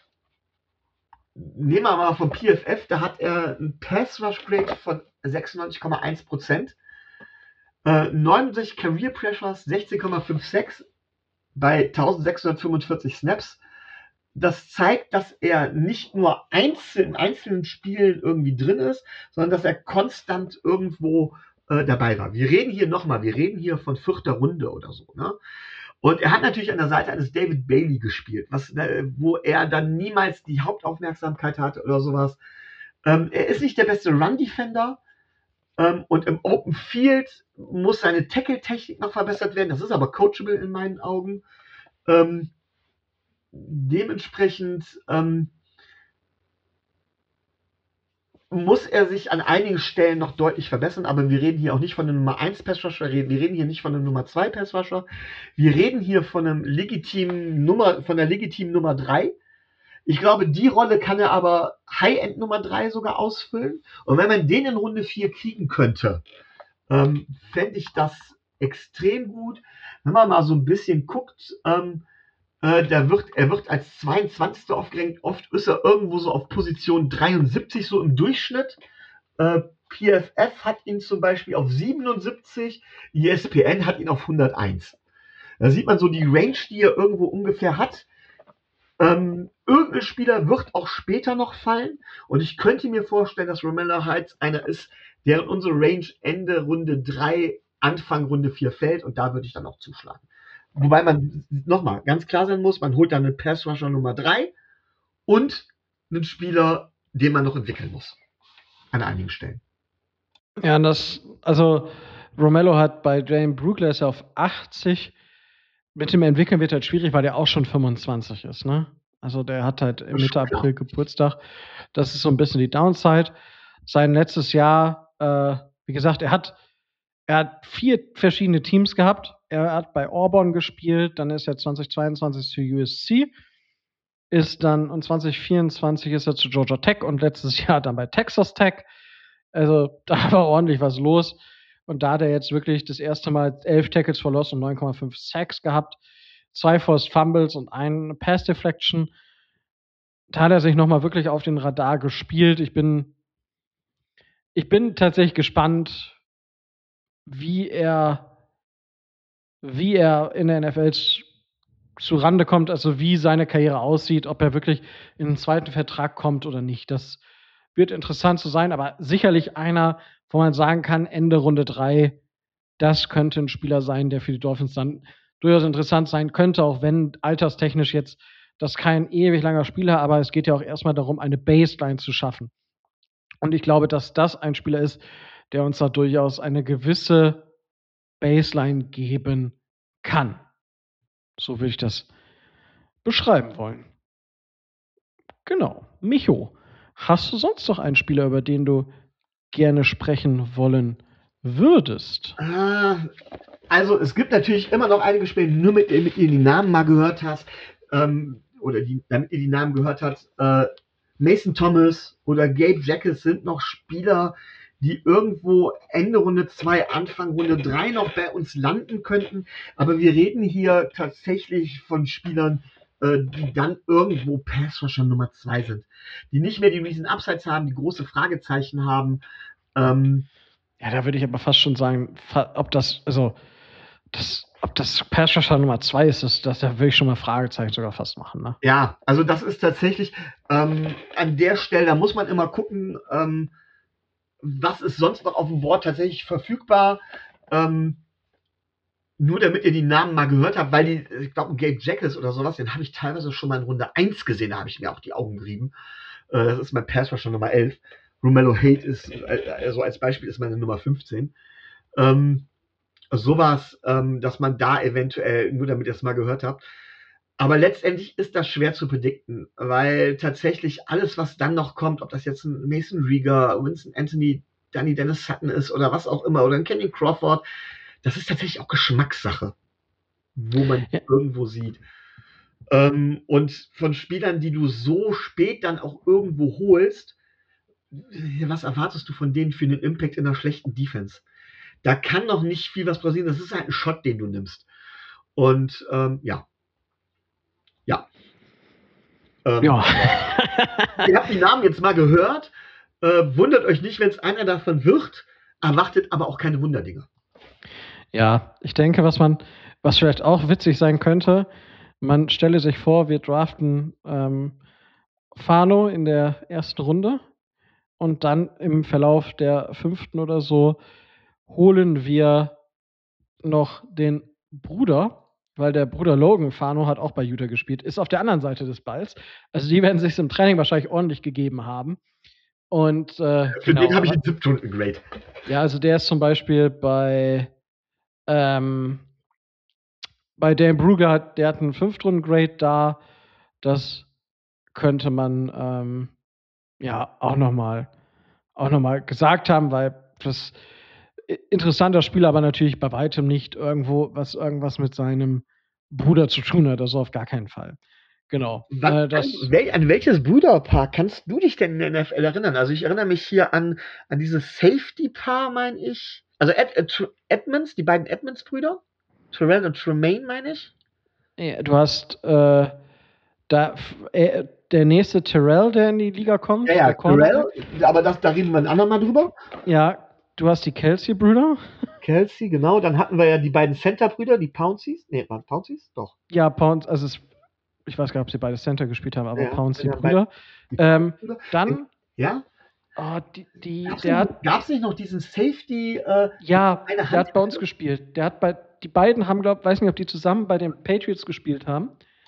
nehmen wir mal vom P F F, da hat er ein Pass-Rush-Grade von sechsundneunzig Komma eins Prozent, äh, neunundsechzig Career Pressures, sechzehn Komma sechsundfünfzig, bei eintausendsechshundertfünfundvierzig Snaps. Das zeigt, dass er nicht nur einzeln, in einzelnen Spielen irgendwie drin ist, sondern dass er konstant irgendwo äh, dabei war. Wir reden hier nochmal, wir reden hier von vierter Runde oder so. Ne? Und er hat natürlich an der Seite eines David Bailey gespielt, was, äh, wo er dann niemals die Hauptaufmerksamkeit hatte oder sowas. Ähm, er ist nicht der beste Run-Defender. Ähm, und im Open Field muss seine Tackle-Technik noch verbessert werden. Das ist aber coachable in meinen Augen. Ähm, dementsprechend ähm, muss er sich an einigen Stellen noch deutlich verbessern, aber wir reden hier auch nicht von einem Nummer eins Passrusher, wir reden hier nicht von einem Nummer zwei Passrusher, wir reden hier von einem legitimen Nummer, von der legitimen Nummer drei. Ich glaube, die Rolle kann er aber High-End Nummer drei sogar ausfüllen. Und wenn man den in Runde vier kriegen könnte, ähm, fände ich das extrem gut. Wenn man mal so ein bisschen guckt, ähm, Äh, der wird, er wird als zweiundzwanzigster aufgerankt. Oft ist er irgendwo so auf Position dreiundsiebzig, so im Durchschnitt. Äh, P F F hat ihn zum Beispiel auf siebenundsiebzig, E S P N hat ihn auf hunderteins. Da sieht man so die Range, die er irgendwo ungefähr hat. Ähm, irgendein Spieler wird auch später noch fallen. Und ich könnte mir vorstellen, dass Romello Heights einer ist, der in unsere Range Ende Runde drei, Anfang Runde vier fällt. Und da würde ich dann auch zuschlagen. Wobei man nochmal ganz klar sein muss, man holt dann einen Pass-Rusher Nummer drei und einen Spieler, den man noch entwickeln muss. An einigen Stellen. Ja, das, also Romello hat bei Jane Brugler auf achtzig. Mit dem Entwickeln wird halt schwierig, weil der auch schon fünfundzwanzig ist, ne? Also der hat halt Mitte April Geburtstag. Das ist so ein bisschen die Downside. Sein letztes Jahr, äh, wie gesagt, er hat Er hat vier verschiedene Teams gehabt. Er hat bei Auburn gespielt, dann ist er zweitausendzweiundzwanzig zu U S C, ist dann und zwanzig vierundzwanzig ist er zu Georgia Tech und letztes Jahr dann bei Texas Tech. Also da war ordentlich was los. Und da hat er jetzt wirklich das erste Mal elf Tackles for Loss und neun Komma fünf Sacks gehabt, zwei Forced Fumbles und ein Pass Deflection. Da hat er sich nochmal wirklich auf den Radar gespielt. Ich bin, ich bin tatsächlich gespannt, wie er, wie er in der N F L zurande kommt, also wie seine Karriere aussieht, ob er wirklich in einen zweiten Vertrag kommt oder nicht. Das wird interessant zu sein, aber sicherlich einer, wo man sagen kann, Ende Runde drei, das könnte ein Spieler sein, der für die Dolphins dann durchaus interessant sein könnte, auch wenn alterstechnisch jetzt das kein ewig langer Spieler, aber es geht ja auch erstmal darum, eine Baseline zu schaffen. Und ich glaube, dass das ein Spieler ist, der uns da durchaus eine gewisse Baseline geben kann. So würde ich das beschreiben wollen. Genau. Micho, hast du sonst noch einen Spieler, über den du gerne sprechen wollen würdest? Ah, also es gibt natürlich immer noch einige Spieler, nur mit denen ihr die Namen mal gehört hast, ähm, oder die, damit ihr die Namen gehört habt. Äh, Mason Thomas oder Gabe Jacques sind noch Spieler, die irgendwo Ende Runde zwei, Anfang Runde drei noch bei uns landen könnten. Aber wir reden hier tatsächlich von Spielern, äh, die dann irgendwo Pass-Rusher Nummer zwei sind. Die nicht mehr die riesen Upsides haben, die große Fragezeichen haben. Ähm, ja, da würde ich aber fast schon sagen, ob das, also, das, ob das Pass-Rusher Nummer zwei ist, das, das da würde ich schon mal Fragezeichen sogar fast machen. Ne? Ja, also das ist tatsächlich ähm, an der Stelle, da muss man immer gucken, ähm, was ist sonst noch auf dem Board tatsächlich verfügbar. Ähm, nur damit ihr die Namen mal gehört habt, weil die, ich glaube, Gabe Jacques oder sowas, den habe ich teilweise schon mal in Runde eins gesehen, da habe ich mir auch die Augen gerieben. Äh, das ist mein Pass-Rusher Nummer elf. Romello Hate ist, also als Beispiel ist meine Nummer fünfzehn. Ähm, sowas, ähm, dass man da eventuell, nur damit ihr es mal gehört habt. Aber letztendlich ist das schwer zu predikten, weil tatsächlich alles, was dann noch kommt, ob das jetzt ein Mason Rieger, Winston Anthony, Danny Dennis Sutton ist oder was auch immer, oder ein Kenny Crawford, das ist tatsächlich auch Geschmackssache, wo man ja. irgendwo sieht. Ähm, und von Spielern, die du so spät dann auch irgendwo holst, was erwartest du von denen für einen Impact in einer schlechten Defense? Da kann noch nicht viel was passieren. Das ist halt ein Shot, den du nimmst. Und ähm, ja. Ja. Ähm, ja. Ihr habt die Namen jetzt mal gehört. Äh, wundert euch nicht, wenn es einer davon wird. Erwartet aber auch keine Wunderdinger. Ja, ich denke, was man, was vielleicht auch witzig sein könnte, man stelle sich vor, wir draften ähm, Fano in der ersten Runde und dann im Verlauf der fünften oder so holen wir noch den Bruder, weil der Bruder Logan Fano hat auch bei Utah gespielt, ist auf der anderen Seite des Balls. Also die werden sich im Training wahrscheinlich ordentlich gegeben haben. Und äh, Für genau, den habe ich aber, einen siebten Runden Grade. ja, also der ist zum Beispiel bei ähm, bei Dan Brugger, hat, der hat einen Fünftrunden-Grade da. Das könnte man ähm, ja auch nochmal auch noch mal gesagt haben, weil das interessanter Spieler, aber natürlich bei weitem nicht irgendwo, was irgendwas mit seinem Bruder zu tun hat. Also auf gar keinen Fall. Genau. Wann, Äh, an, das, wel, an welches Brüderpaar kannst du dich denn in der N F L erinnern? Also ich erinnere mich hier an, an dieses Safety-Paar, meine ich. Also Ed, Ed, Edmonds, die beiden Edmonds-Brüder. Terrell und Tremaine, meine ich. äh, du hast äh, da äh, der nächste Terrell, der in die Liga kommt, Ja, ja, der Cornerback. Terrell, aber das, da reden wir ein andermal drüber. Ja, du hast die Kelsey-Brüder. Kelsey, genau. Dann hatten wir ja die beiden Center-Brüder, die Pounceys. Nee, waren Pounceys? Doch. Ja, Pounds, also es, ich weiß gar nicht, ob sie beide Center gespielt haben, aber Ja, Pounds die ja, Brüder. die Ähm, Brüder. dann, Ja. oh, die, die, Gab's der nicht, hat, gab's nicht noch diesen Safety? Äh, ja, eine der Hand hat bei uns gespielt. Der hat bei, die beiden haben, glaube weiß nicht, ob die zusammen bei den Patriots gespielt haben.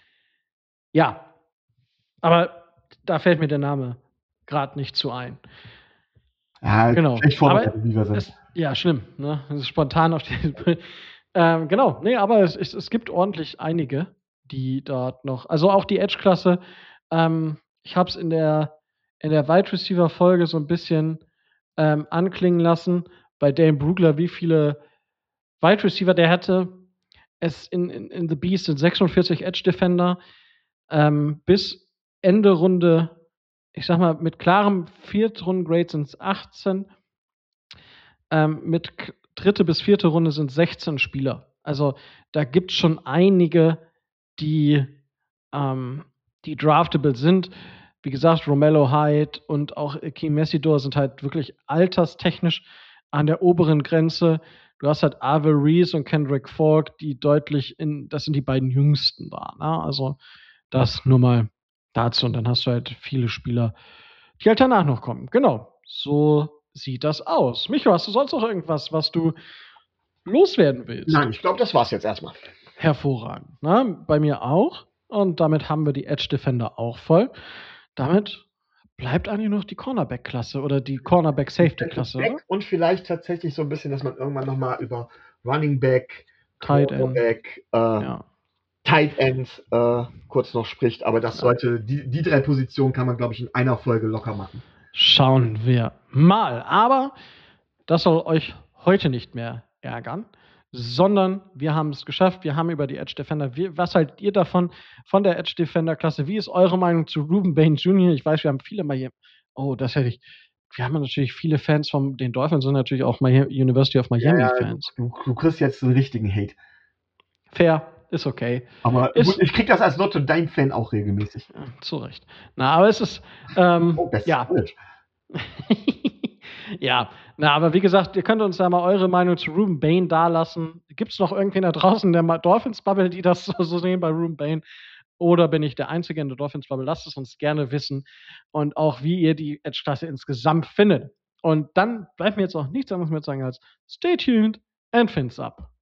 Ja, aber da fällt mir der Name gerade nicht zu ein. Ja, Genau. schlecht vorbereitet, Aber wie wir sind. es, ja, schlimm, ne? Das ist spontan auf die. ähm, genau, nee, aber es, es, es gibt ordentlich einige, die dort noch, also auch die Edge-Klasse. Ähm, ich habe es in der, in der Wide Receiver-Folge so ein bisschen ähm, anklingen lassen, bei Dane Brugler, wie viele Wide Receiver der hatte. Es in, in, in The Beast sind sechsundvierzig Edge Defender. Ähm, bis Ende Runde, ich sag mal, mit klarem Viertrunden-Grade sind es achtzehn. Ähm, mit k- dritte bis vierte Runde sind sechzehn Spieler. Also da gibt es schon einige, die, ähm, die draftable sind. Wie gesagt, Romello Hyde und auch Akeem Messidor sind halt wirklich alterstechnisch an der oberen Grenze. Du hast halt Arvel Reese und Kendrick Falk, die deutlich in, das sind die beiden jüngsten da. Ne? Also das nur mal dazu. Und dann hast du halt viele Spieler, die halt danach noch kommen. Genau. So sieht das aus. Micho, hast du sonst noch irgendwas, was du loswerden willst? Nein, ich glaube, das war's jetzt erstmal. Hervorragend. Ne? Bei mir auch. Und damit haben wir die Edge Defender auch voll. Damit bleibt eigentlich noch die Cornerback-Klasse oder die Cornerback-Safety-Klasse, oder? Und vielleicht tatsächlich so ein bisschen, dass man irgendwann nochmal über Running Back, Tight End. Quarterback, äh, Ja. Tight End äh, kurz noch spricht. Aber das sollte, die, die drei Positionen kann man, glaube ich, in einer Folge locker machen. Schauen wir mal. Aber das soll euch heute nicht mehr ärgern, sondern wir haben es geschafft. Wir haben über die Edge Defender. Wie, was haltet ihr davon, von der Edge Defender Klasse? Wie ist eure Meinung zu Ruben Bain Junior? Ich weiß, wir haben viele mal hier. Oh, das hätte ich. Wir haben natürlich viele Fans von den Dolphins und natürlich auch Miami, University of Miami Ja, ja, Fans. du, du kriegst jetzt den richtigen Hate. Fair, ist okay. Aber Ist- gut, ich krieg das als Notre Dame-Fan auch regelmäßig. Ja, zu Recht. Na, aber es ist. Ähm, Oh, bestes ja. College. Ja, na, aber wie gesagt, ihr könnt uns ja mal eure Meinung zu Ruben Bain dalassen. Gibt es noch irgendwen da draußen in der Dolphins-Bubble, die das so, so sehen bei Ruben Bain? Oder bin ich der Einzige in der Dolphins-Bubble? Lasst es uns gerne wissen. Und auch, wie ihr die Edge-Klasse insgesamt findet. Und dann bleibt mir jetzt auch nichts anderes mehr zu sagen als stay tuned and fins up.